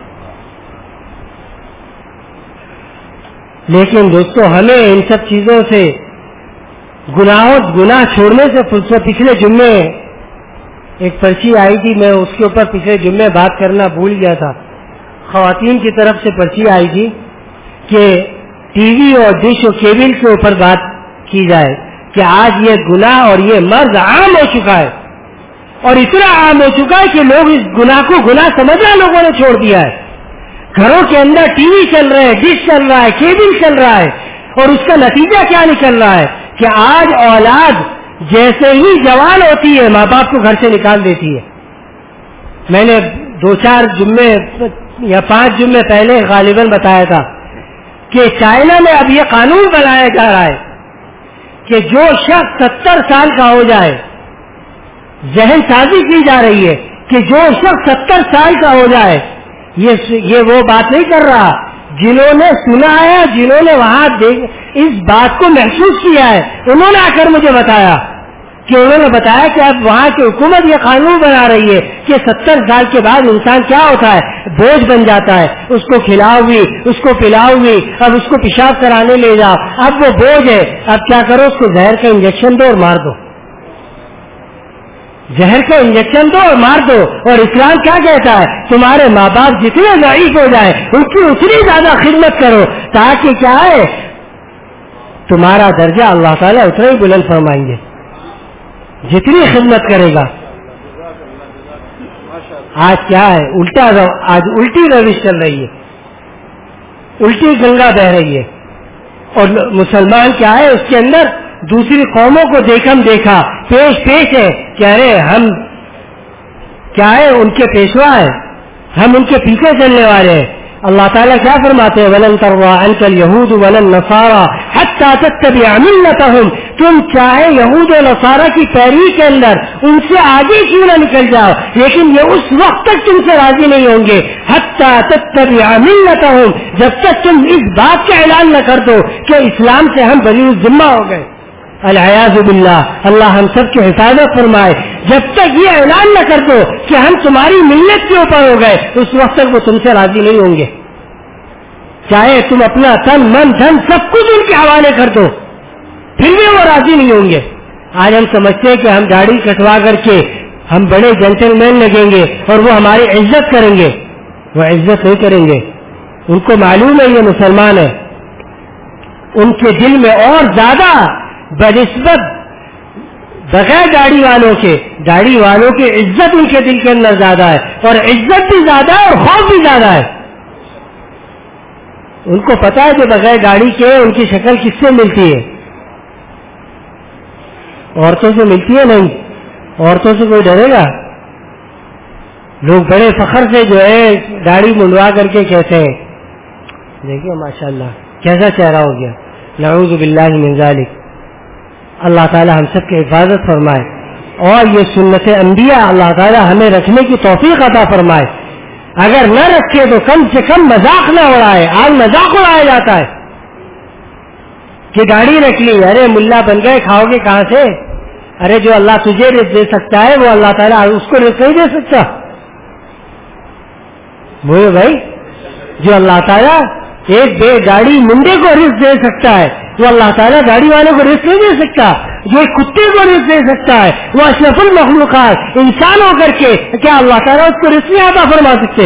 لیکن دوستو ہمیں ان سب چیزوں سے گناہوں گناہ چھوڑنے سے فرصت۔ پچھلے جمعے ایک پرچی آئی تھی، میں اس کے اوپر پچھلے جمعے بات کرنا بھول گیا تھا۔ خواتین کی طرف سے پرچی آئی تھی کہ ٹی وی اور ڈش اور کیبل کے اوپر بات کی جائے کہ آج یہ گناہ اور یہ مرض عام ہو چکا ہے، اور اتنا عام ہو چکا ہے کہ لوگ اس گناہ کو گناہ سمجھنا لوگوں نے چھوڑ دیا ہے۔ گھروں کے اندر ٹی وی چل رہے ہیں، ڈش چل رہا ہے، کیبل چل رہا ہے، اور اس کا نتیجہ کیا نکل رہا ہے کہ آج اولاد جیسے ہی جوان ہوتی ہے ماں باپ کو گھر سے نکال دیتی ہے۔ میں نے دو چار جمعے یا پانچ جمعے پہلے غالباً بتایا تھا کہ چائنا میں اب یہ قانون بنایا جا رہا ہے کہ جو شخص ستر سال کا ہو جائے، ذہن سازی کی جا رہی ہے کہ جو شخص ستر سال کا ہو جائے، یہ یہ وہ بات نہیں کر رہا، جنہوں نے سنا ہے، جنہوں نے وہاں اس بات کو محسوس کیا ہے، انہوں نے آ کر مجھے بتایا کہ انہوں نے بتایا کہ اب وہاں کی حکومت یہ قانون بنا رہی ہے کہ ستر سال کے بعد انسان کیا ہوتا ہے، بوجھ بن جاتا ہے، اس کو کھلاؤ گی، اس کو پلاؤ گی، اب اس کو پیشاب کرانے لے جاؤ، اب وہ بوجھ ہے، اب کیا کرو، اس کو زہر کا انجیکشن دو اور مار دو، زہر کا انجیکشن دو اور مار دو۔ اور اسلام کیا کہتا ہے، تمہارے ماں باپ جتنے ضعیف ہو جائے ان کی اتنی زیادہ خدمت کرو تاکہ کیا ہے تمہارا درجہ اللہ تعالیٰ اتنا ہی بلند فرمائیں گے جتنی خدمت کرے گا۔ آج کیا ہے، الٹا آج الٹی روش چل رہی ہے، الٹی گنگا بہ رہی ہے، اور مسلمان کیا ہے اس کے اندر دوسری قوموں کو دیکھم دیکھا پیش پیش ہے کہ ارے ہم کیا ہے ان کے پیشوا ہیں، ہم ان کے پیچھے چلنے والے ہیں۔ اللہ تعالیٰ کیا فرماتے ہیں، وَلَن تَرْضَىٰ عَنْكَ الْيَهُودُ وَلَا النَّصَارَىٰ حَتَّىٰ تَتَّبِعَ مِلَّتَهُمْ، تم چاہے یہود و نصارہ کی پیروی کے اندر ان سے آگے کیوں نہ نکل جاؤ لیکن یہ اس وقت تک تم سے راضی نہیں ہوں گے، حَتَّىٰ تَتَّبِعَ مِلَّتَهُمْ، جب تک تم اس بات کا اعلان نہ کر دو کہ اسلام سے ہم بری الذمہ ہو گئے۔ العیاذ باللہ، اللہ ہم سب کی حفاظت فرمائے۔ جب تک یہ اعلان نہ کر دو کہ ہم تمہاری ملت کے اوپر ہو گئے اس وقت تک وہ تم سے راضی نہیں ہوں گے، چاہے تم اپنا تن من دھن سب کچھ ان کے حوالے کر دو پھر بھی وہ راضی نہیں ہوں گے۔ آج ہم سمجھتے ہیں کہ ہم داڑھی کٹوا کر کے ہم بڑے جینٹل مین لگیں گے اور وہ ہماری عزت کریں گے، وہ عزت نہیں کریں گے۔ ان کو معلوم ہے یہ مسلمان ہے، ان کے دل میں اور زیادہ بنسبت بغیر داڑھی والوں کے داڑھی والوں کی عزت ان کے دل کے اندر زیادہ ہے، اور عزت بھی زیادہ ہے اور خوف بھی زیادہ ہے۔ ان کو پتا ہے کہ بغیر داڑھی کے ان کی شکل کس سے ملتی ہے، عورتوں سے ملتی ہے نہیں، عورتوں سے کوئی ڈرے گا؟ لوگ بڑے فخر سے جو ہے داڑھی منڈوا کر کے کہتے ہیں، دیکھیے ماشاءاللہ کیسا چہرہ ہو گیا، نعوذ باللہ من ذالک۔ اللہ تعالی ہم سب کی حفاظت فرمائے۔ اور یہ سنت انبیاء اللہ تعالیٰ ہمیں رکھنے کی توفیق عطا فرمائے. اگر نہ رکھے تو کم سے کم مذاق نہ اڑائے. آج مذاق اڑایا جاتا ہے کہ گاڑی رکھ لی, ارے ملا بن گئے, کھاؤ گے کہاں سے؟ ارے جو اللہ تجھے رزق دے سکتا ہے وہ اللہ تعالیٰ اس کو رزق نہیں دے سکتا. بولے بھائی, جو اللہ تعالیٰ ایک بے گاڑی منڈے کو رزق دے سکتا ہے وہ اللہ تعالیٰ گاڑی والے کو رزق نہیں دے سکتا. جو ایک کتے کو رزق دے سکتا ہے وہ اشرف المخلوقات انسان ہو کر کے کیا اللہ تعالیٰ اس کو رزق نہیں عطا فرما سکتے؟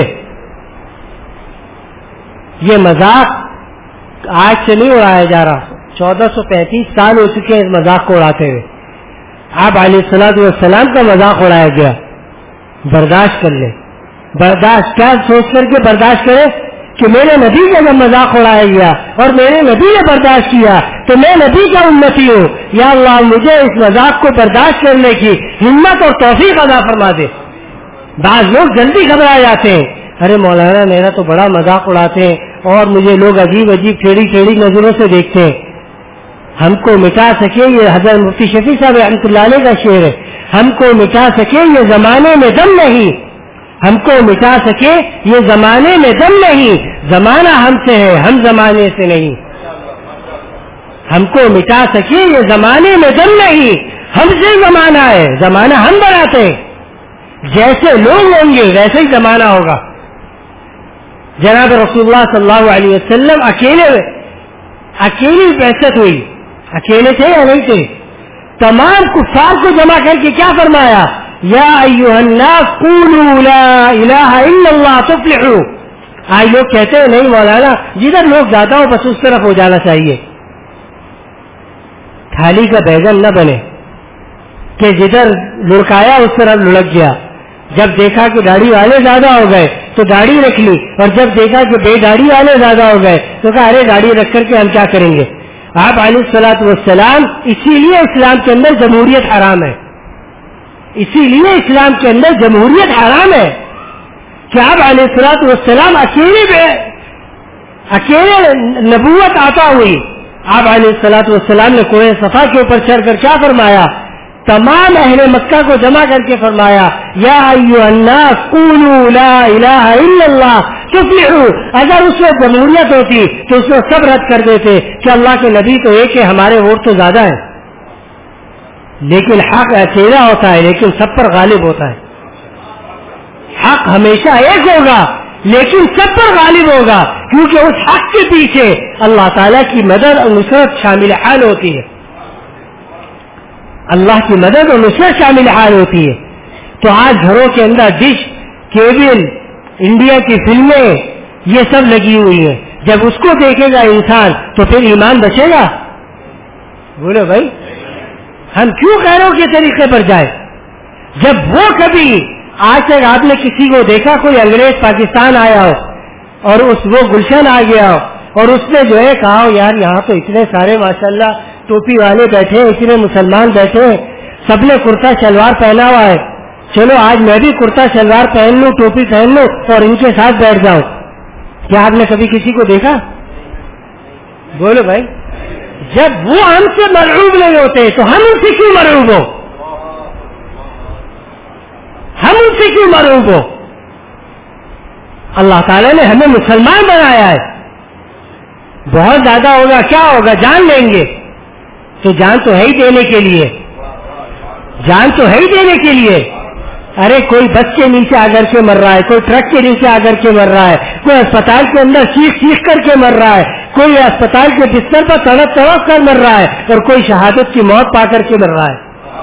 یہ مذاق آج سے نہیں اڑایا جا رہا, چودہ سو پینتیس سال ہو چکے ہیں اس مذاق کو اڑاتے ہوئے. آپ علیہ الصلوۃ والسلام کا مذاق اڑایا گیا, برداشت کر لے. برداشت کیا سوچ کر کے برداشت کرے کہ میرے نبی کا جب مذاق اڑایا گیا اور میرے نبی نے برداشت کیا تو میں نبی کا امتی ہوں, یا اللہ مجھے اس مذاق کو برداشت کرنے کی ہمت اور توفیق عطا فرما دے. بعض لوگ جلدی گھبرا جاتے ہیں, ارے مولانا میرا تو بڑا مذاق اڑاتے ہیں اور مجھے لوگ عجیب عجیب ٹیڑھی ٹیڑھی نظروں سے دیکھتے ہیں. ہم کو مٹا سکے یہ حضرت مفتی شفیع صاحب رحمۃ اللہ علیہ کا شعر ہے, ہم کو مٹا سکے یہ زمانے میں دم نہیں, ہم کو مٹا سکے یہ زمانے میں دم نہیں, زمانہ ہم سے ہے ہم زمانے سے نہیں. ہم کو مٹا سکے یہ زمانے میں دم نہیں, ہم سے زمانہ ہے, زمانہ ہم بناتے ہیں. جیسے لوگ ہوں گے ویسے ہی زمانہ ہوگا. جناب رسول اللہ صلی اللہ علیہ وسلم اکیلے اکیلی بعثت ہوئی, اکیلے تھے یا نہیں تھے؟ تمام کفار کو جمع کر کے کیا فرمایا؟ یا ایھا الناس قولوا لا الہ الا اللہ تفلحوا. آج لوگ کہتے ہیں نہیں مولانا جدھر لوگ زیادہ ہو بس اس طرف ہو جانا چاہیے. تھالی کا بیگن نہ بنے کہ جدھر لڑکایا اس طرف لڑک گیا. جب دیکھا کہ گاڑی والے زیادہ ہو گئے تو گاڑی رکھ لی, اور جب دیکھا کہ بے گاڑی والے زیادہ ہو گئے تو کہا ارے گاڑی رکھ کر کے ہم کیا کریں گے. آپ علیہ الصلوۃ والسلام, اسی لیے اسلام کے اندر جمہوریت حرام ہے, اسی لیے اسلام کے اندر جمہوریت حرام ہے کہ آپ علیہ الصلوۃ والسلام اکیلے اکیلے نبوت عطا ہوئی. آپ علیہ الصلوۃ والسلام نے کوہ صفا کے اوپر چڑھ کر کیا فرمایا؟ تمام اہل مکہ کو جمع کر کے فرمایا یا ایھا الناس قولوا لا الہ الا اللہ تفلحوا. اگر اس میں جمہوریت ہوتی تو اس میں سب رد کر دیتے کہ اللہ کے نبی تو ایک ہے, ہمارے ووٹ تو زیادہ ہیں. لیکن حق اکیلا ہوتا ہے لیکن سب پر غالب ہوتا ہے. حق ہمیشہ ایک ہوگا لیکن سب پر غالب ہوگا, کیونکہ اس حق کے پیچھے اللہ تعالیٰ کی مدد اور نصرت شامل حال ہوتی ہے. اللہ کی مدد اور نصرت شامل حال ہوتی ہے. تو آج گھروں کے اندر ڈش, کیبل, انڈیا کی فلمیں یہ سب لگی ہوئی ہیں. جب اس کو دیکھے گا انسان تو پھر ایمان بچے گا؟ بولو بھائی, ہم کیوں غیروں کے طریقے پر جائیں؟ جب وہ کبھی آج تک آپ نے کسی کو دیکھا کوئی انگریز پاکستان آیا ہو اور اس وہ گلشن آ گیا ہو اور اس نے جو ہے کہا ہو یار یہاں تو اتنے سارے ماشاءاللہ ٹوپی والے بیٹھے ہیں, اتنے مسلمان بیٹھے ہیں, سب نے کرتا شلوار پہنا ہوا ہے, چلو آج میں بھی کرتا شلوار پہن لوں, ٹوپی پہن لوں اور ان کے ساتھ بیٹھ جاؤں. کیا آپ نے کبھی کسی کو دیکھا؟ بولو بھائی. جب وہ ہم سے مرعوب نہیں ہوتے تو ہم ان سے کیوں مرعوب ہو؟ ہم ان سے کیوں مرعوب ہو؟ اللہ تعالیٰ نے ہمیں مسلمان بنایا ہے. بہت زیادہ ہوگا کیا ہوگا, جان لیں گے تو جان تو ہے ہی دینے کے لیے, جان تو ہے ہی دینے کے لیے. ارے کوئی بس کے نیچے آ کر کے مر رہا ہے, کوئی ٹرک کے نیچے آ کر کے مر رہا ہے, کوئی اسپتال کے اندر چیخ چیخ کر کے مر رہا ہے, کوئی اسپتال کے بستر پر تڑپ تڑپ کر مر رہا ہے, اور کوئی شہادت کی موت پا کر کے مر رہا ہے.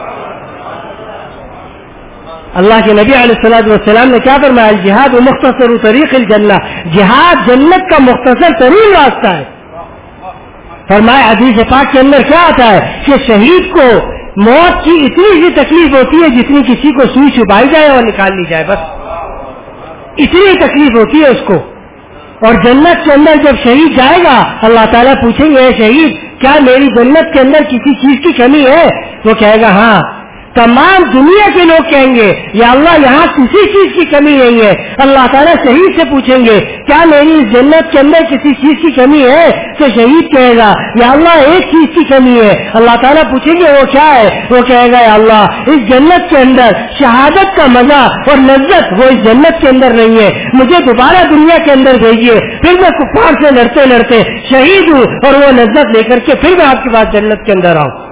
اللہ کے نبی علیہ الصلوۃ والسلام نے کیا فرمایا؟ الجہاد مختصر طریق الجنہ, جہاد جنت کا مختصر ترین راستہ ہے. فرمایا حدیث پاک کے اندر کیا آتا ہے کہ شہید کو موت کی اتنی سی تکلیف ہوتی ہے جتنی کسی کو سوئی چھپائی جائے اور نکال لی جائے, بس اتنی تکلیف ہوتی ہے اس کو. اور جنت کے اندر جب شہید جائے گا اللہ تعالیٰ پوچھیں گے اے شہید کیا میری جنت کے اندر کسی چیز کی کمی ہے؟ وہ کہے گا ہاں. تمام دنیا کے لوگ کہیں گے یا اللہ یہاں کسی چیز کی کمی نہیں ہے. اللہ تعالیٰ شہید سے پوچھیں گے کیا میری اس جنت کے اندر کسی چیز کی کمی ہے؟ تو شہید کہے گا یا اللہ ایک چیز کی کمی ہے. اللہ تعالیٰ پوچھیں گے وہ کیا ہے؟ وہ کہے گا یا اللہ اس جنت کے اندر شہادت کا مزہ اور لذت وہ اس جنت کے اندر نہیں ہے, مجھے دوبارہ دنیا کے اندر بھیجیے, پھر میں کفار سے لڑتے لڑتے شہید ہوں اور وہ لذت لے کر کے پھر میں آپ کے پاس جنت کے اندر آؤں.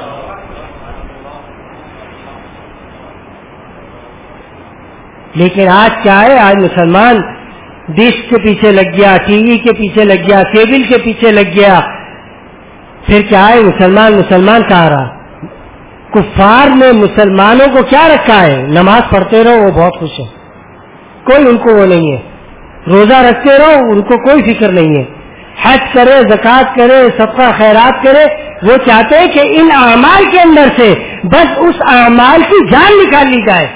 لیکن آج کیا ہے؟ آج مسلمان ڈش کے پیچھے لگ گیا, ٹی وی کے پیچھے لگ گیا, کیبل کے پیچھے لگ گیا. پھر کیا ہے؟ مسلمان مسلمان کہا رہا. کفار نے مسلمانوں کو کیا رکھا ہے؟ نماز پڑھتے رہو وہ بہت خوش ہے, کوئی ان کو وہ نہیں ہے. روزہ رکھتے رہو ان کو کوئی فکر نہیں ہے. حج کرے, زکوٰۃ کرے, صدقہ خیرات کرے, وہ چاہتے ہیں کہ ان اعمال کے اندر سے بس اس اعمال کی جان نکال لی جائے.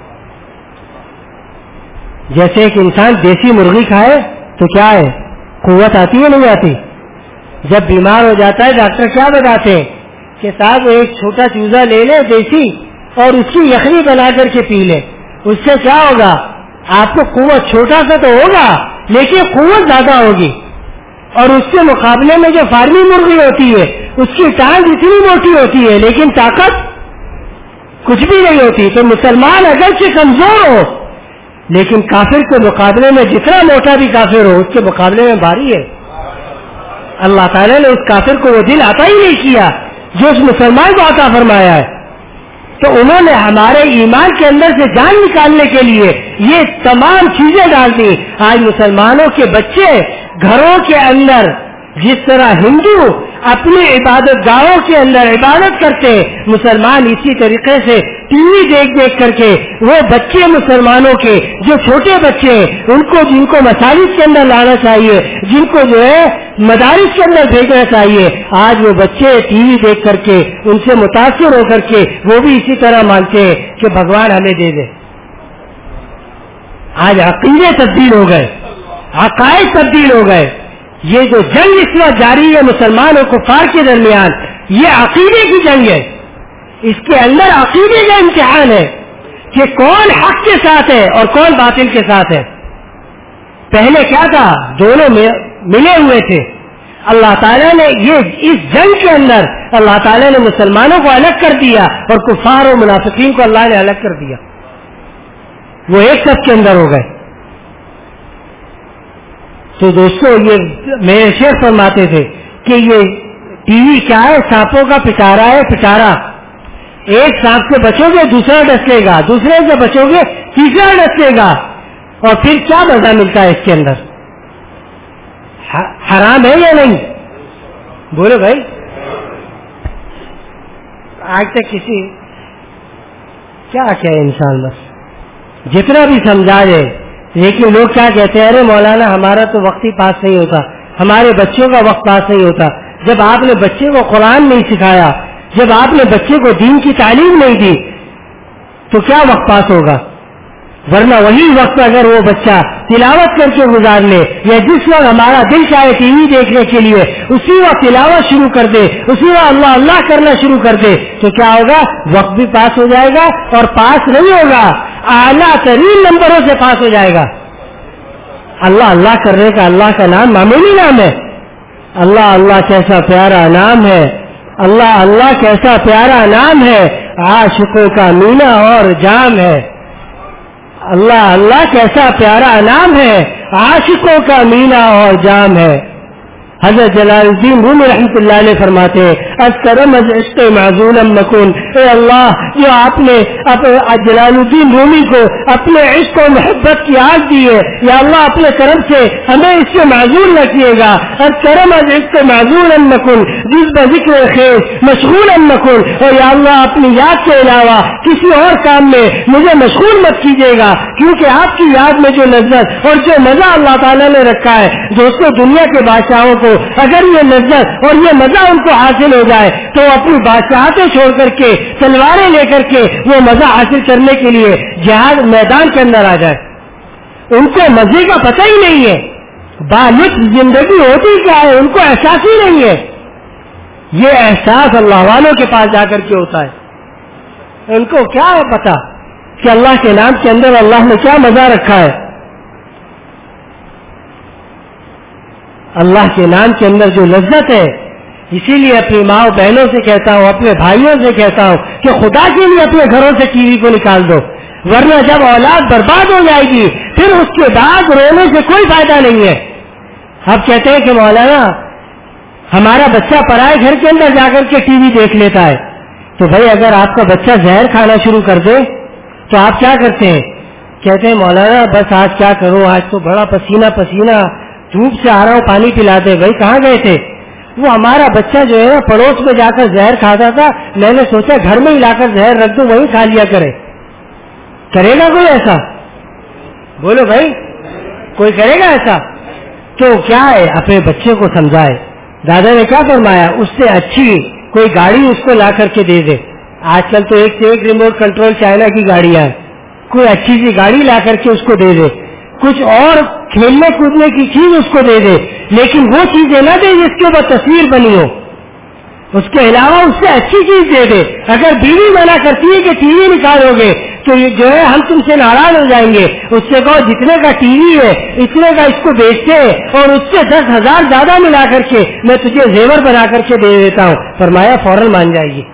جیسے ایک انسان دیسی مرغی کھائے تو کیا ہے؟ قوت آتی ہے نہیں آتی؟ جب بیمار ہو جاتا ہے ڈاکٹر کیا بتاتے ہیں کہ صاحب ایک چھوٹا چوزا لے لے دیسی اور اس کی یخنی بنا کر کے پی لے, اس سے کیا ہوگا؟ آپ کو قوت چھوٹا سا تو ہوگا لیکن قوت زیادہ ہوگی. اور اس کے مقابلے میں جو فارمی مرغی ہوتی ہے اس کی ٹانگ اتنی موٹی ہوتی ہے لیکن طاقت کچھ بھی نہیں ہوتی. تو مسلمان اگرچہ کمزور ہو لیکن کافر کے مقابلے میں جتنا موٹا بھی کافر ہو اس کے مقابلے میں بھاری ہے. اللہ تعالیٰ نے اس کافر کو وہ دل عطا ہی نہیں کیا جو اس مسلمان کو عطا فرمایا ہے. تو انہوں نے ہمارے ایمان کے اندر سے جان نکالنے کے لیے یہ تمام چیزیں ڈال دی. آج مسلمانوں کے بچے گھروں کے اندر جس طرح ہندو اپنی عبادت گاہوں کے اندر عبادت کرتے ہیں, مسلمان اسی طریقے سے ٹی وی دیکھ دیکھ کر کے وہ بچے مسلمانوں کے جو چھوٹے بچے ہیں ان کو جن کو مساجد کے اندر لانا چاہیے, جن کو جو ہے مدارس کے اندر بھیجنا چاہیے, آج وہ بچے ٹی وی دیکھ کر کے ان سے متاثر ہو کر کے وہ بھی اسی طرح مانتے ہیں کہ بھگوان ہمیں دے دے. آج عقیدے تبدیل ہو گئے, عقائد تبدیل ہو گئے. یہ جو جنگ اس وقت جاری ہے مسلمان اور کفار کے درمیان یہ عقیدے کی جنگ ہے. اس کے اندر عقیدے کا امتحان ہے کہ کون حق کے ساتھ ہے اور کون باطل کے ساتھ ہے. پہلے کیا تھا؟ دونوں ملے ہوئے تھے. اللہ تعالیٰ نے یہ اس جنگ کے اندر اللہ تعالیٰ نے مسلمانوں کو الگ کر دیا اور کفار اور منافقین کو اللہ نے الگ کر دیا. وہ ایک صف کے اندر ہو گئے. تو دوستو یہ میرے شیخ فرماتے تھے کہ یہ ٹی وی کیا ہے؟ سانپوں کا پٹارا ہے. پٹارا ایک سانپ سے بچو گے دوسرا ڈس لے گا, دوسرے سے بچو گے تیسرا ڈس لے گا, اور پھر کیا مزہ ملتا ہے اس کے اندر؟ حرام ہے یا نہیں؟ بولو بھائی. آج تک کسی کیا کیا انسان بس جتنا بھی سمجھا جائے, لیکن لوگ کیا کہتے ہیں؟ ارے مولانا ہمارا تو وقت ہی پاس نہیں ہوتا, ہمارے بچوں کا وقت پاس نہیں ہوتا. جب آپ نے بچے کو قرآن نہیں سکھایا, جب آپ نے بچے کو دین کی تعلیم نہیں دی تو کیا وقت پاس ہوگا؟ ورنہ وہی وقت اگر وہ بچہ تلاوت کر کے گزار لے, یا جس وقت ہمارا دل چاہے ٹی وی دیکھنے کے لیے اسی وقت تلاوت شروع کر دے, اسی وقت اللہ اللہ کرنا شروع کر دے, تو کیا ہوگا؟ وقت بھی پاس ہو جائے گا اور پاس نہیں ہوگا, اعلیٰ ترین نمبروں سے پاس ہو جائے گا. اللہ اللہ کرنے کا اللہ کا نام معمولی نام ہے. اللہ اللہ کیسا پیارا نام ہے, اللہ اللہ کیسا پیارا نام ہے, عاشقوں کا مینا اور جام ہے. اللہ اللہ کیسا پیارا نام ہے, عاشقوں کا مینا اور جام ہے. حضرت جلال الدین رومی رحمۃ اللہ علیہ فرماتے ہیں از کرم از عشق معزول مکن, اے اللہ جو آپ نے جلال الدین رومی کو اپنے عشق و محبت کی آگ دی ہے, یا اللہ اپنے کرم سے ہمیں اس سے معزول رکھیے گا. از کرم از عشق معزول مکن جس بذکر خیر مشغول مکن, اور یا اللہ اپنی یاد کے علاوہ کسی اور کام میں مجھے مشغول مت کیجیے گا, کیونکہ آپ کی یاد میں جو لذت اور جو مزہ اللہ تعالیٰ نے رکھا ہے. دوستوں دنیا کے بادشاہوں کو اگر یہ لذت اور یہ مزہ ان کو حاصل ہو جائے تو اپنی بادشاہتیں چھوڑ کر کے تلواریں لے کر کے وہ مزہ حاصل کرنے کے لیے جہاد میدان کے اندر آ جائے. ان کو مزے کا پتہ ہی نہیں ہے, بالطف زندگی ہوتی کیا ہے ان کو احساس ہی نہیں ہے. یہ احساس اللہ والوں کے پاس جا کر کے ہوتا ہے. ان کو کیا ہے پتا کہ اللہ کے نام کے اندر اللہ نے کیا مزہ رکھا ہے. اللہ کے نام کے اندر جو لذت ہے. اسی لیے اپنی ماں بہنوں سے کہتا ہوں, اپنے بھائیوں سے کہتا ہوں کہ خدا کے لیے اپنے گھروں سے ٹی وی کو نکال دو, ورنہ جب اولاد برباد ہو جائے گی پھر اس کے بعد رونے سے کوئی فائدہ نہیں ہے. اب کہتے ہیں کہ مولانا ہمارا بچہ پرائے گھر کے اندر جا کر کے ٹی وی دیکھ لیتا ہے. تو بھائی اگر آپ کا بچہ زہر کھانا شروع کر دے تو آپ کیا کرتے ہیں؟ کہتے ہیں مولانا بس آج کیا کروں, آج تو بڑا پسینہ پسینہ دھوپ سے آ رہا ہوں, پانی پلا دے. بھائی کہاں گئے تھے؟ وہ ہمارا بچہ جو ہے پڑوس میں جا کر زہر کھاتا تھا, میں نے سوچا گھر میں ہی لا کر زہر رکھ دوں, وہیں کھا لیا کرے. کرے گا کوئی ایسا؟ بولو بھائی, کوئی کرے گا ایسا؟ تو کیا ہے, اپنے بچے کو سمجھائے. دادا نے کیا فرمایا, اس سے اچھی کوئی گاڑی اس کو لا کر کے دے دے. آج کل تو ایک سے ایک ریموٹ کنٹرول چائنا کی گاڑیاں ہیں, کوئی اچھی سی گاڑی لا کر کے اس کو دے دے. کچھ اور کھیلنے کودنے کی چیز اس کو دے دے, لیکن وہ چیزیں نہ دے جس کے اوپر تصویر بنی ہو. اس کے علاوہ اس سے اچھی چیز دے دے. اگر بیوی منع کرتی ہے کہ ٹی وی نکالو گے تو جو ہے ہم تم سے ناراض ہو جائیں گے, اس سے کہو جتنے کا ٹی وی ہے اتنے کا اس کو بیچتے ہیں اور اس سے دس ہزار زیادہ ملا کر کے میں تجھے زیور بنا کر کے دے دیتا ہوں. فرمایا فوراً مان جائے گی,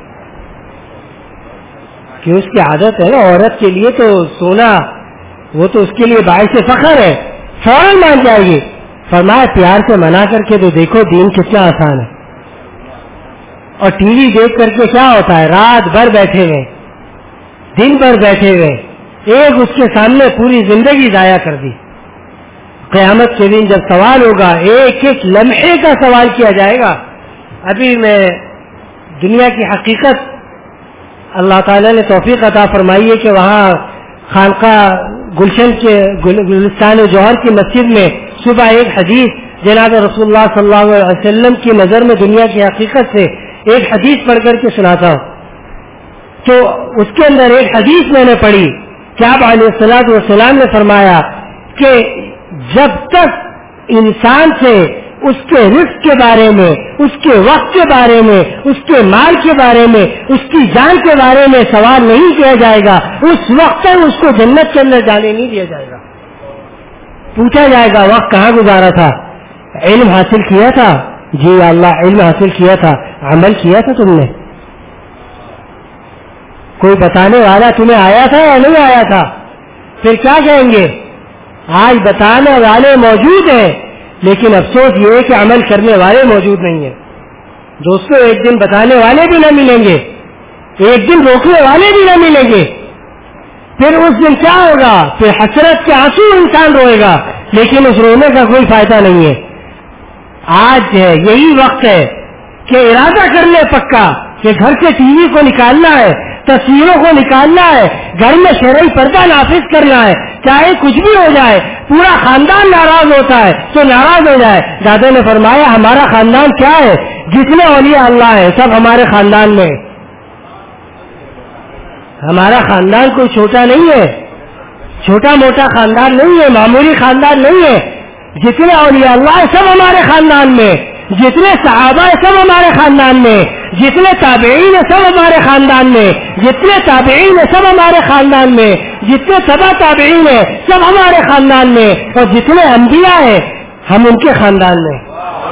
کہ اس کی عادت ہے نا. عورت کے لیے تو سونا وہ تو اس کے لیے باعث فخر ہے, فوراً مان جائے گی. فرمایا پیار سے منا کر کے تو دیکھو دین کتنا آسان ہے. اور ٹی وی دیکھ کر کے کیا ہوتا ہے, رات بھر بیٹھے ہوئے, دن بھر بیٹھے ہوئے, ایک اس کے سامنے پوری زندگی ضائع کر دی. قیامت کے دن جب سوال ہوگا ایک ایک لمحے کا سوال کیا جائے گا. ابھی میں دنیا کی حقیقت اللہ تعالیٰ نے توفیق عطا فرمائی ہے کہ وہاں خانقاہ گلشن کے گلستان جوہر کی مسجد میں صبح ایک حدیث جناب رسول اللہ صلی اللہ علیہ وسلم کی نظر میں دنیا کی حقیقت سے ایک حدیث پڑھ کر کے سناتا ہوں. تو اس کے اندر ایک حدیث میں نے پڑھی کہ آپ علیہ الصلوۃ والسلام نے فرمایا کہ جب تک انسان سے اس کے رزق کے بارے میں, اس کے وقت کے بارے میں, اس کے مال کے بارے میں, اس کی جان کے بارے میں سوال نہیں کیا جائے گا, اس وقت تک اس کو جنت کے اندر جانے نہیں دیا جائے گا. پوچھا جائے گا وقت کہاں گزارا تھا, علم حاصل کیا تھا, جی اللہ علم حاصل کیا تھا, عمل کیا تھا تم نے, کوئی بتانے والا تمہیں آیا تھا یا نہیں آیا تھا؟ پھر کیا کہیں گے؟ آج بتانے والے موجود ہیں لیکن افسوس یہ ہے کہ عمل کرنے والے موجود نہیں ہیں. دوستوں ایک دن بتانے والے بھی نہ ملیں گے, ایک دن روکنے والے بھی نہ ملیں گے. پھر اس دن کیا ہوگا؟ پھر حسرت کے آنسو انسان روئے گا, لیکن اس رونے کا کوئی فائدہ نہیں ہے. آج ہے یہی وقت ہے کہ ارادہ کر لے پکا کہ گھر سے ٹی وی کو نکالنا ہے, تصویروں کو نکالنا ہے, گھر میں شرعی پردہ نافذ کرنا ہے, چاہے کچھ بھی ہو جائے. پورا خاندان ناراض ہوتا ہے تو ناراض ہو جائے. دادا نے فرمایا ہمارا خاندان کیا ہے, جتنے اولیاء اللہ ہیں سب ہمارے خاندان میں. ہمارا خاندان کوئی چھوٹا نہیں ہے, چھوٹا موٹا خاندان نہیں ہے, معمولی خاندان نہیں ہے. جتنے اولیاء اللہ ہیں سب ہمارے خاندان میں, جتنے صحابہ ہیں سب ہمارے خاندان میں, جتنے تابعین ہیں سب ہمارے خاندان میں, جتنے تابعین ہیں سب ہمارے خاندان میں, جتنے تبع تابعین ہیں سب ہمارے خاندان میں, اور جتنے انبیاء ہیں ہم ان کے خاندان میں.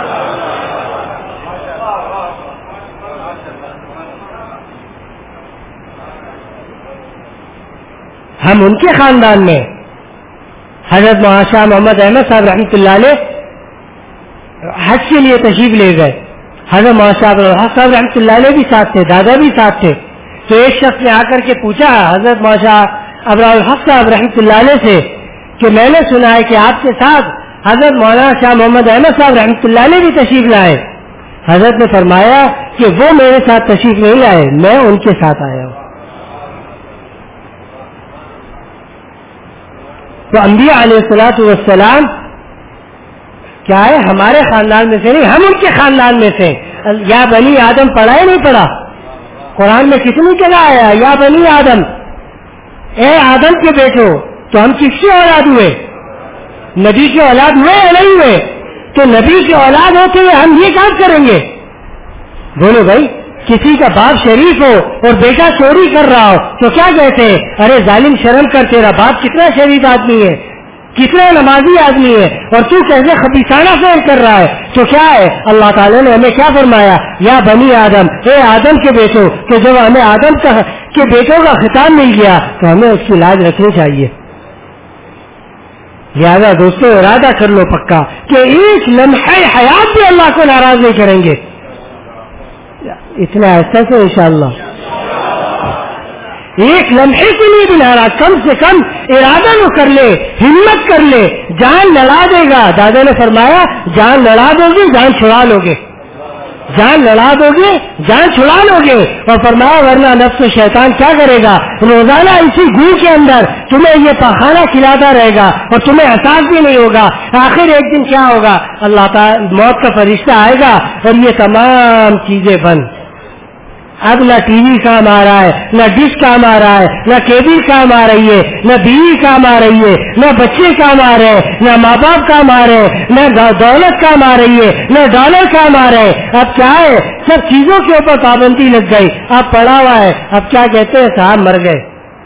ہم ان کے خاندان میں. حضرت مولانا شاہ محمد احمد صاحب رحمۃ اللہ علیہ حج کے لیے تشریف لے گئے. حضرت مولانا شاہ صاحب رحمۃ اللہ علیہ بھی ساتھ تھے, دادا بھی ساتھ تھے. تو ایک شخص نے آ کر کے پوچھا حضرت مولانا شاہ ابرار الحق صاحب رحمۃ اللہ علیہ سے کہ میں نے سنا ہے کہ آپ کے ساتھ حضرت مولانا شاہ محمد احمد صاحب رحمۃ اللہ علیہ بھی تشریف لائے. حضرت نے فرمایا کہ وہ میرے ساتھ تشریف نہیں لائے, میں ان کے ساتھ آیا ہوں. تو انبیاء علیہ الصلوۃ والسلام کیا ہے, ہمارے خاندان میں سے نہیں, ہم ان کے خاندان میں سے. یا بنی آدم پڑھا ہے نہیں پڑھا؟ قرآن میں کتنی جگہ آیا یا بنی آدم, اے آدم کے بیٹو. تو ہم کس کی اولاد ہوئے؟ نبی کی اولاد ہوئے یا نہیں ہوئے؟ تو نبی کی اولاد ہوتے ہوئے ہم یہ کام کریں گے؟ بولو بھائی, کسی کا باپ شریف ہو اور بیٹا چوری کر رہا ہو تو کیا کہتے ہیں؟ ارے ظالم شرم کر، تیرا باپ کتنا شریف آدمی ہے، کتنا نمازی آدمی ہے، اور تو کیسے خبیثانہ فعل کر رہا ہے؟ تو کیا ہے اللہ تعالیٰ نے ہمیں کیا فرمایا؟ یا بنی آدم، اے آدم کے بیٹوں، تو جب ہمیں آدم کا کے بیٹوں کا خطاب مل گیا تو ہمیں اس کی لاج رکھنی چاہیے. لہٰذا دوستوں ارادہ کر لو پکا کہ ایک لمحہ حیات بھی اللہ کو ناراض نہیں کریں گے. اتنا ایسا سے انشاءاللہ ایک لمحے کے لیے بھی ناراض، کم سے کم ارادہ نہ کر لے، ہمت کر لے. جان لڑا دے گا، دادا نے فرمایا جان لڑا دو گے جان چھڑا لو گے، جان لڑا دو گے جان چھڑا لو گے. اور فرمایا ورنہ نفس و شیطان کیا کرے گا؟ روزانہ اسی گھو کے اندر تمہیں یہ پخانہ کھلاتا رہے گا اور تمہیں احساس بھی نہیں ہوگا. آخر ایک دن کیا ہوگا؟ اللہ تعالی موت کا فرشتہ آئے گا اور یہ تمام چیزیں بند. اب نہ ٹی وی کام آ رہا ہے، نہ ڈش کام آ رہا ہے، نہ کیبل کام آ رہی ہے، نہ بیوی کام آ رہی ہے، نہ بچے کام آ رہے ہیں، نہ ماں باپ کام آ رہے ہیں، نہ دولت کام آ رہی ہے، نہ ڈالر کام آ رہے ہیں. اب کیا ہے؟ سب چیزوں کے اوپر پابندی لگ گئی. اب پڑا ہوا ہے، اب کیا کہتے ہیں؟ صاحب مر گئے،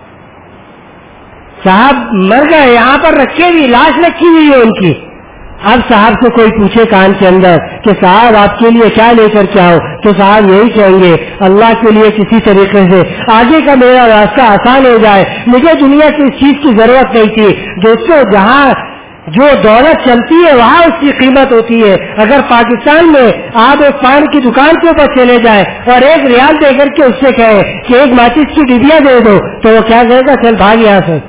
صاحب مر گئے، یہاں پر رکھے بھی لاش رکھی ہوئی ہے ان کی. اب صاحب سے کوئی پوچھے کان کے اندر کہ صاحب آپ کے لیے کیا لے کر کے آؤ، تو صاحب یہی کہیں گے اللہ کے لیے کسی طریقے سے آگے کا میرا راستہ آسان ہو جائے، مجھے دنیا کی اس چیز کی ضرورت نہیں تھی. دوستوں جہاں جو دولت چلتی ہے وہاں اس کی قیمت ہوتی ہے. اگر پاکستان میں آپ ایک پان کی دکان کے اوپر چلے جائیں اور ایک ریال دے کر کے اس سے کہیں کہ ایک ماچس کی ڈبیا دے دو تو وہ کیا کہے گا؟ چل بھاگ یہاں سے.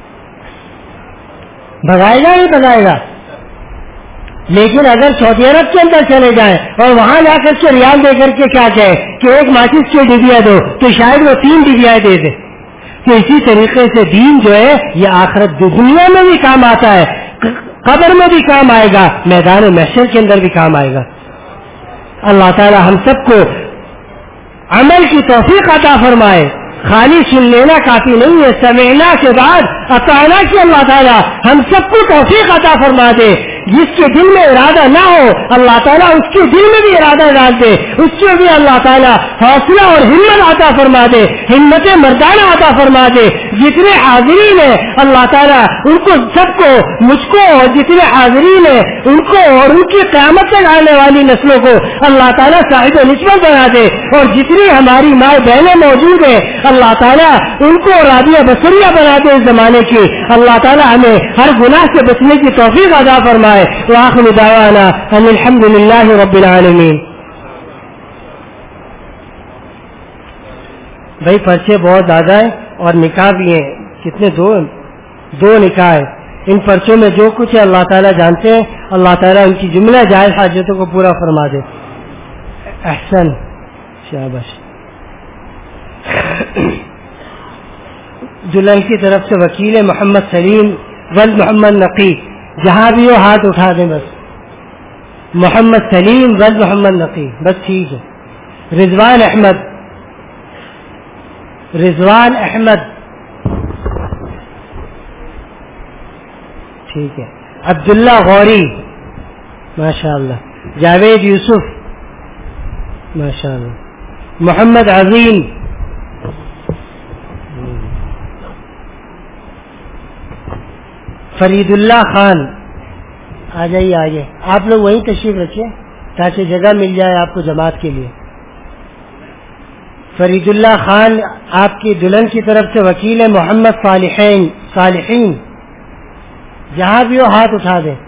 بھگائے گا نہیں بھگائے گا. لیکن اگر سعودی عرب کے اندر چلے جائیں اور وہاں جا کر کے ریال دے کر کے کیا کہے کہ ایک ماچس کی ڈبیا دو تو شاید وہ تین ڈبیا دے دے. تو اسی طریقے سے دین جو ہے یہ آخرت دنیا میں بھی کام آتا ہے، قبر میں بھی کام آئے گا، میدان محشر کے اندر بھی کام آئے گا. اللہ تعالی ہم سب کو عمل کی توفیق عطا فرمائے. خالی سن لینا کافی نہیں ہے، سمعنا کے بعد اطعنا کی اللہ تعالیٰ ہم سب کو توفیق عطا فرما دے. جس کے دل میں ارادہ نہ ہو اللہ تعالیٰ اس کے دل میں بھی ارادہ ڈال دے، اس سے بھی اللہ تعالیٰ حوصلہ اور ہمت عطا فرما دے، ہمت مردانہ عطا فرما دے. جتنے حاضرین ہیں اللہ تعالیٰ ان کو سب کو، مجھ کو اور جتنے حاضرین ہیں ان کو اور ان کی قیامت تک آنے والی نسلوں کو اللہ تعالیٰ صاحب نسبت بنا دے. اور جتنی ہماری ماں بہنیں موجود ہیں اللہ تعالیٰ ان کو راضیہ بصریہ بنا دے اس زمانے کی. اللہ تعالیٰ ہمیں ہر گناہ سے بچنے کی توفیق عطا فرمائے. وآخر دعوانا ان الحمد للہ رب العالمین. بھائی پرچے بہت زیادہ ہیں اور نکاح بھی ہیں. کتنے؟ دو دو نکاح ہیں. ان پرچوں میں جو کچھ ہے اللہ تعالیٰ جانتے ہیں. اللہ تعالیٰ ان کی جملہ جائز حاجتوں کو پورا فرما دے. احسن شاباش. دلہن کی طرف سے وکیل محمد سلیم ولد محمد نقی، جہاں بھی ہو ہاتھ اٹھا دیں بس. محمد سلیم ولد محمد نقی، بس ٹھیک ہے. رضوان احمد، رضوان احمد ٹھیک ہے. عبداللہ غوری ماشاء اللہ. جاوید یوسف ماشاء اللہ. محمد عظیم، فرید اللہ خان. آ جائیے آگے، آپ لوگ وہیں تشریف رکھیے تاکہ جگہ مل جائے آپ کو جماعت کے لیے. فرید اللہ خان آپ کی دلہن کی طرف سے وکیل ہے. محمد صالحین، صالحین جہاں بھی ہو ہاتھ اٹھا دیں.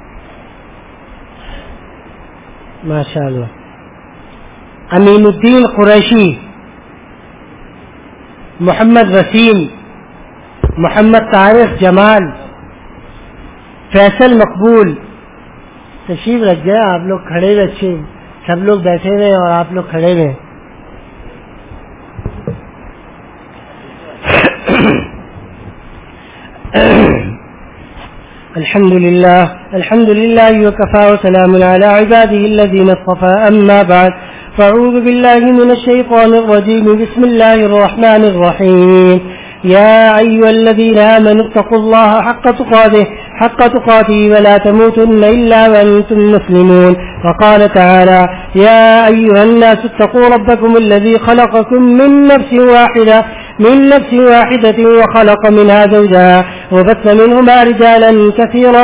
ماشاء اللہ. امین الدین قریشی، محمد وسیم، محمد طارق جمال، فیصل مقبول. تشریف رکھ جائے. آپ لوگ کھڑے ہوئے، اچھے سب لوگ بیٹھے ہوئے اور آپ لوگ کھڑے ہوئے. الحمد للہ الحمد للہ وکفى وسلام علی عباده الذین اصطفى. اما بعد فاعوذ باللہ من الشیطان الرجیم. بسم اللہ الرحمن الرحیم. يا أيها الذين آمنوا اتقوا الله حق تقاته حق تقاته ولا تموتن إلا وأنتم مسلمون. وقال تعالى يا أيها الناس اتقوا ربكم الذي خلقكم من نفس واحدة من نفس واحدة وخلق منها زوجها وبث منهما رجالا كثيرا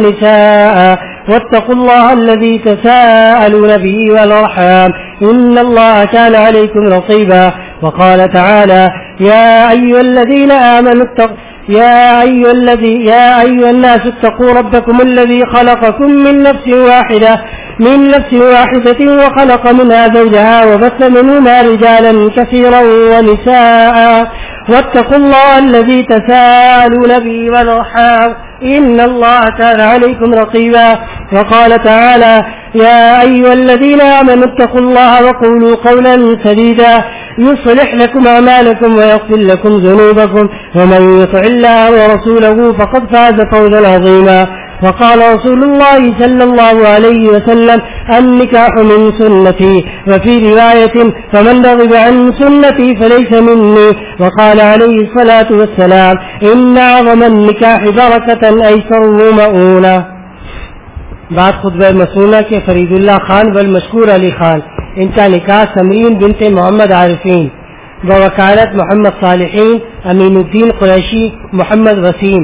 ونساء واتقوا الله الذي تساءلون به والأرحام إن الله كان عليكم رقيبا. وقال تعالى يا أيها الذين آمنوا اتقوا يا أيها الذي يا أيها الناس اتقوا ربكم الذي خلقكم من نفس واحدة من نفس واحدة وخلق منها زوجها وبث منهما رجالا كثيرا ونساء واتقوا الله الذي تساءلون به والأرحام إن الله كان عليكم رقيبا. وقال تعالى يا أيها الذين آمنوا اتقوا الله وقولوا قولا سديدا يصلح لكم أعمالكم ويغفر لكم ذنوبكم ومن يطع الله ورسوله فقد فاز فوزا عظيما. وقال رسول الله صلى الله عليه وسلم النكاح من سنتي وفي رواية فمن رغب عن سنتي فليس مني. وقال عليه الصلاة والسلام إن أعظم النكاح بركة أيسره مؤونة. بات خطبہ مسنونہ کے فرید اللہ خان والمشکور علی خان، ان کا نکاح سمرین بنت محمد عارفین بوکالت محمد صالحین امین الدین قریشی محمد وسیم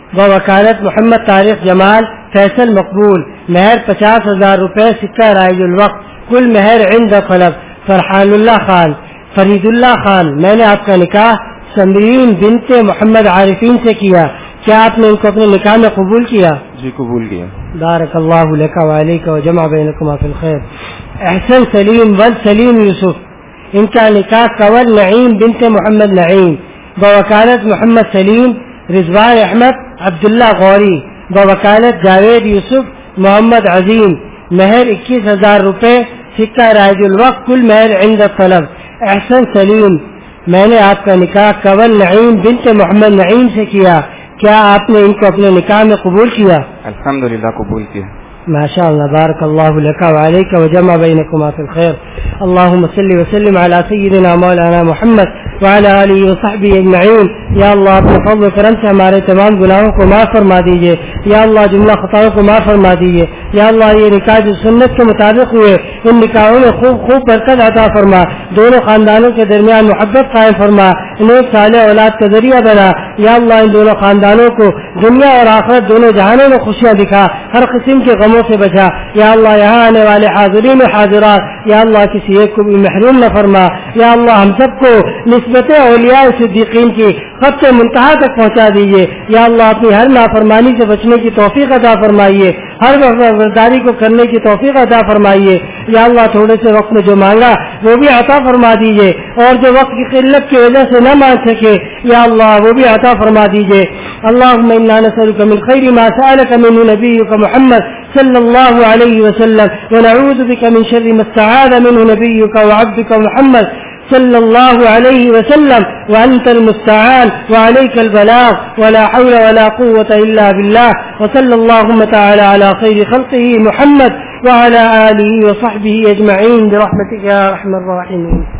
بوکالت محمد طارق جمال فیصل مقبول، مہر پچاس ہزار روپے سکہ رائج الوقت، کل مہر عند طلب فرحان اللہ خان فرید اللہ خان. میں نے آپ کا نکاح سمرین بنت محمد عارفین سے کیا، کیا آپ نے ان کو اپنے نکاح میں قبول کیا؟ جی قبول کیا. بارک اللہ لک و علیک و جمع بینکما فی الخیر. احسن سلیم ول سلیم یوسف، ان کا نکاح کول نعیم بنت محمد نعیم بوکالت محمد سلیم رضوان احمد عبداللہ غوری بوکالت جاوید یوسف محمد عظیم، مہر اکیس ہزار روپے سکہ رائج الوقت، کل مہر عند طلب. احسن سلیم، میں نے آپ کا نکاح کول نعیم بنت محمد نعیم سے کیا، کیا آپ نے ان کو اپنے نکاح میں قبول کیا؟ الحمدللہ قبول کیا. ماشاء اللہ. بارک اللہ لک و علیک و جمع بینکما فی الخیر. اللهم صل وسلم على سیدنا مولانا محمد وعلى آلہ وصحبہ اجمعین. یا اللہ اپنے فضل و کرم سے ہمارے تمام گناہوں کو معاف فرما دیجیے. یا اللہ جملہ خطاؤں کو معاف فرما دیجیے. یا اللہ یہ نکاح جو سنت کے مطابق ہوئے ان نکاحوں میں خوب خوب برکت عطا فرما، دونوں خاندانوں کے درمیان محبت قائم فرما، انہیں صالح اولاد کا ذریعہ بنا. یا اللہ ان دونوں خاندانوں کو دنیا اور آخرت دونوں جہانوں میں خوشیاں دکھا، ہر قسم کے غموں سے بچا. یا اللہ یہاں آنے والے حاضرین و حاضرات یا اللہ کسی ایک کو بھی محروم نہ فرما. یا اللہ ہم سب کو نسبت اولیاء صدیقین کی خط منتہا تک پہنچا دیجیے. یا اللہ اپنی ہر نافرمانی سے بچنے کی توفیق عطا فرمائیے، ہر وفاداری کو کرنے کی توفیق عطا فرمائیے. یا اللہ تھوڑے سے وقت میں جو مانگا وہ بھی عطا فرما دیجیے، اور جو وقت کی قلت کی وجہ سے نہ مانگ سکے یا اللہ وہ بھی عطا فرما دیجیے. اللهم انا نسألك من خير ما سألك منه نبيك محمد صلى الله عليه وسلم ونعوذ بك من شر ما استعاذ منه نبيك وعبدك محمد صلى الله عليه وسلم وأنت المستعان وعليك البلاغ ولا حول ولا قوة إلا بالله. وصلى اللهم تعالى على خير خلقه محمد وعلى آله وصحبه أجمعين برحمتك يا أرحم الراحمين.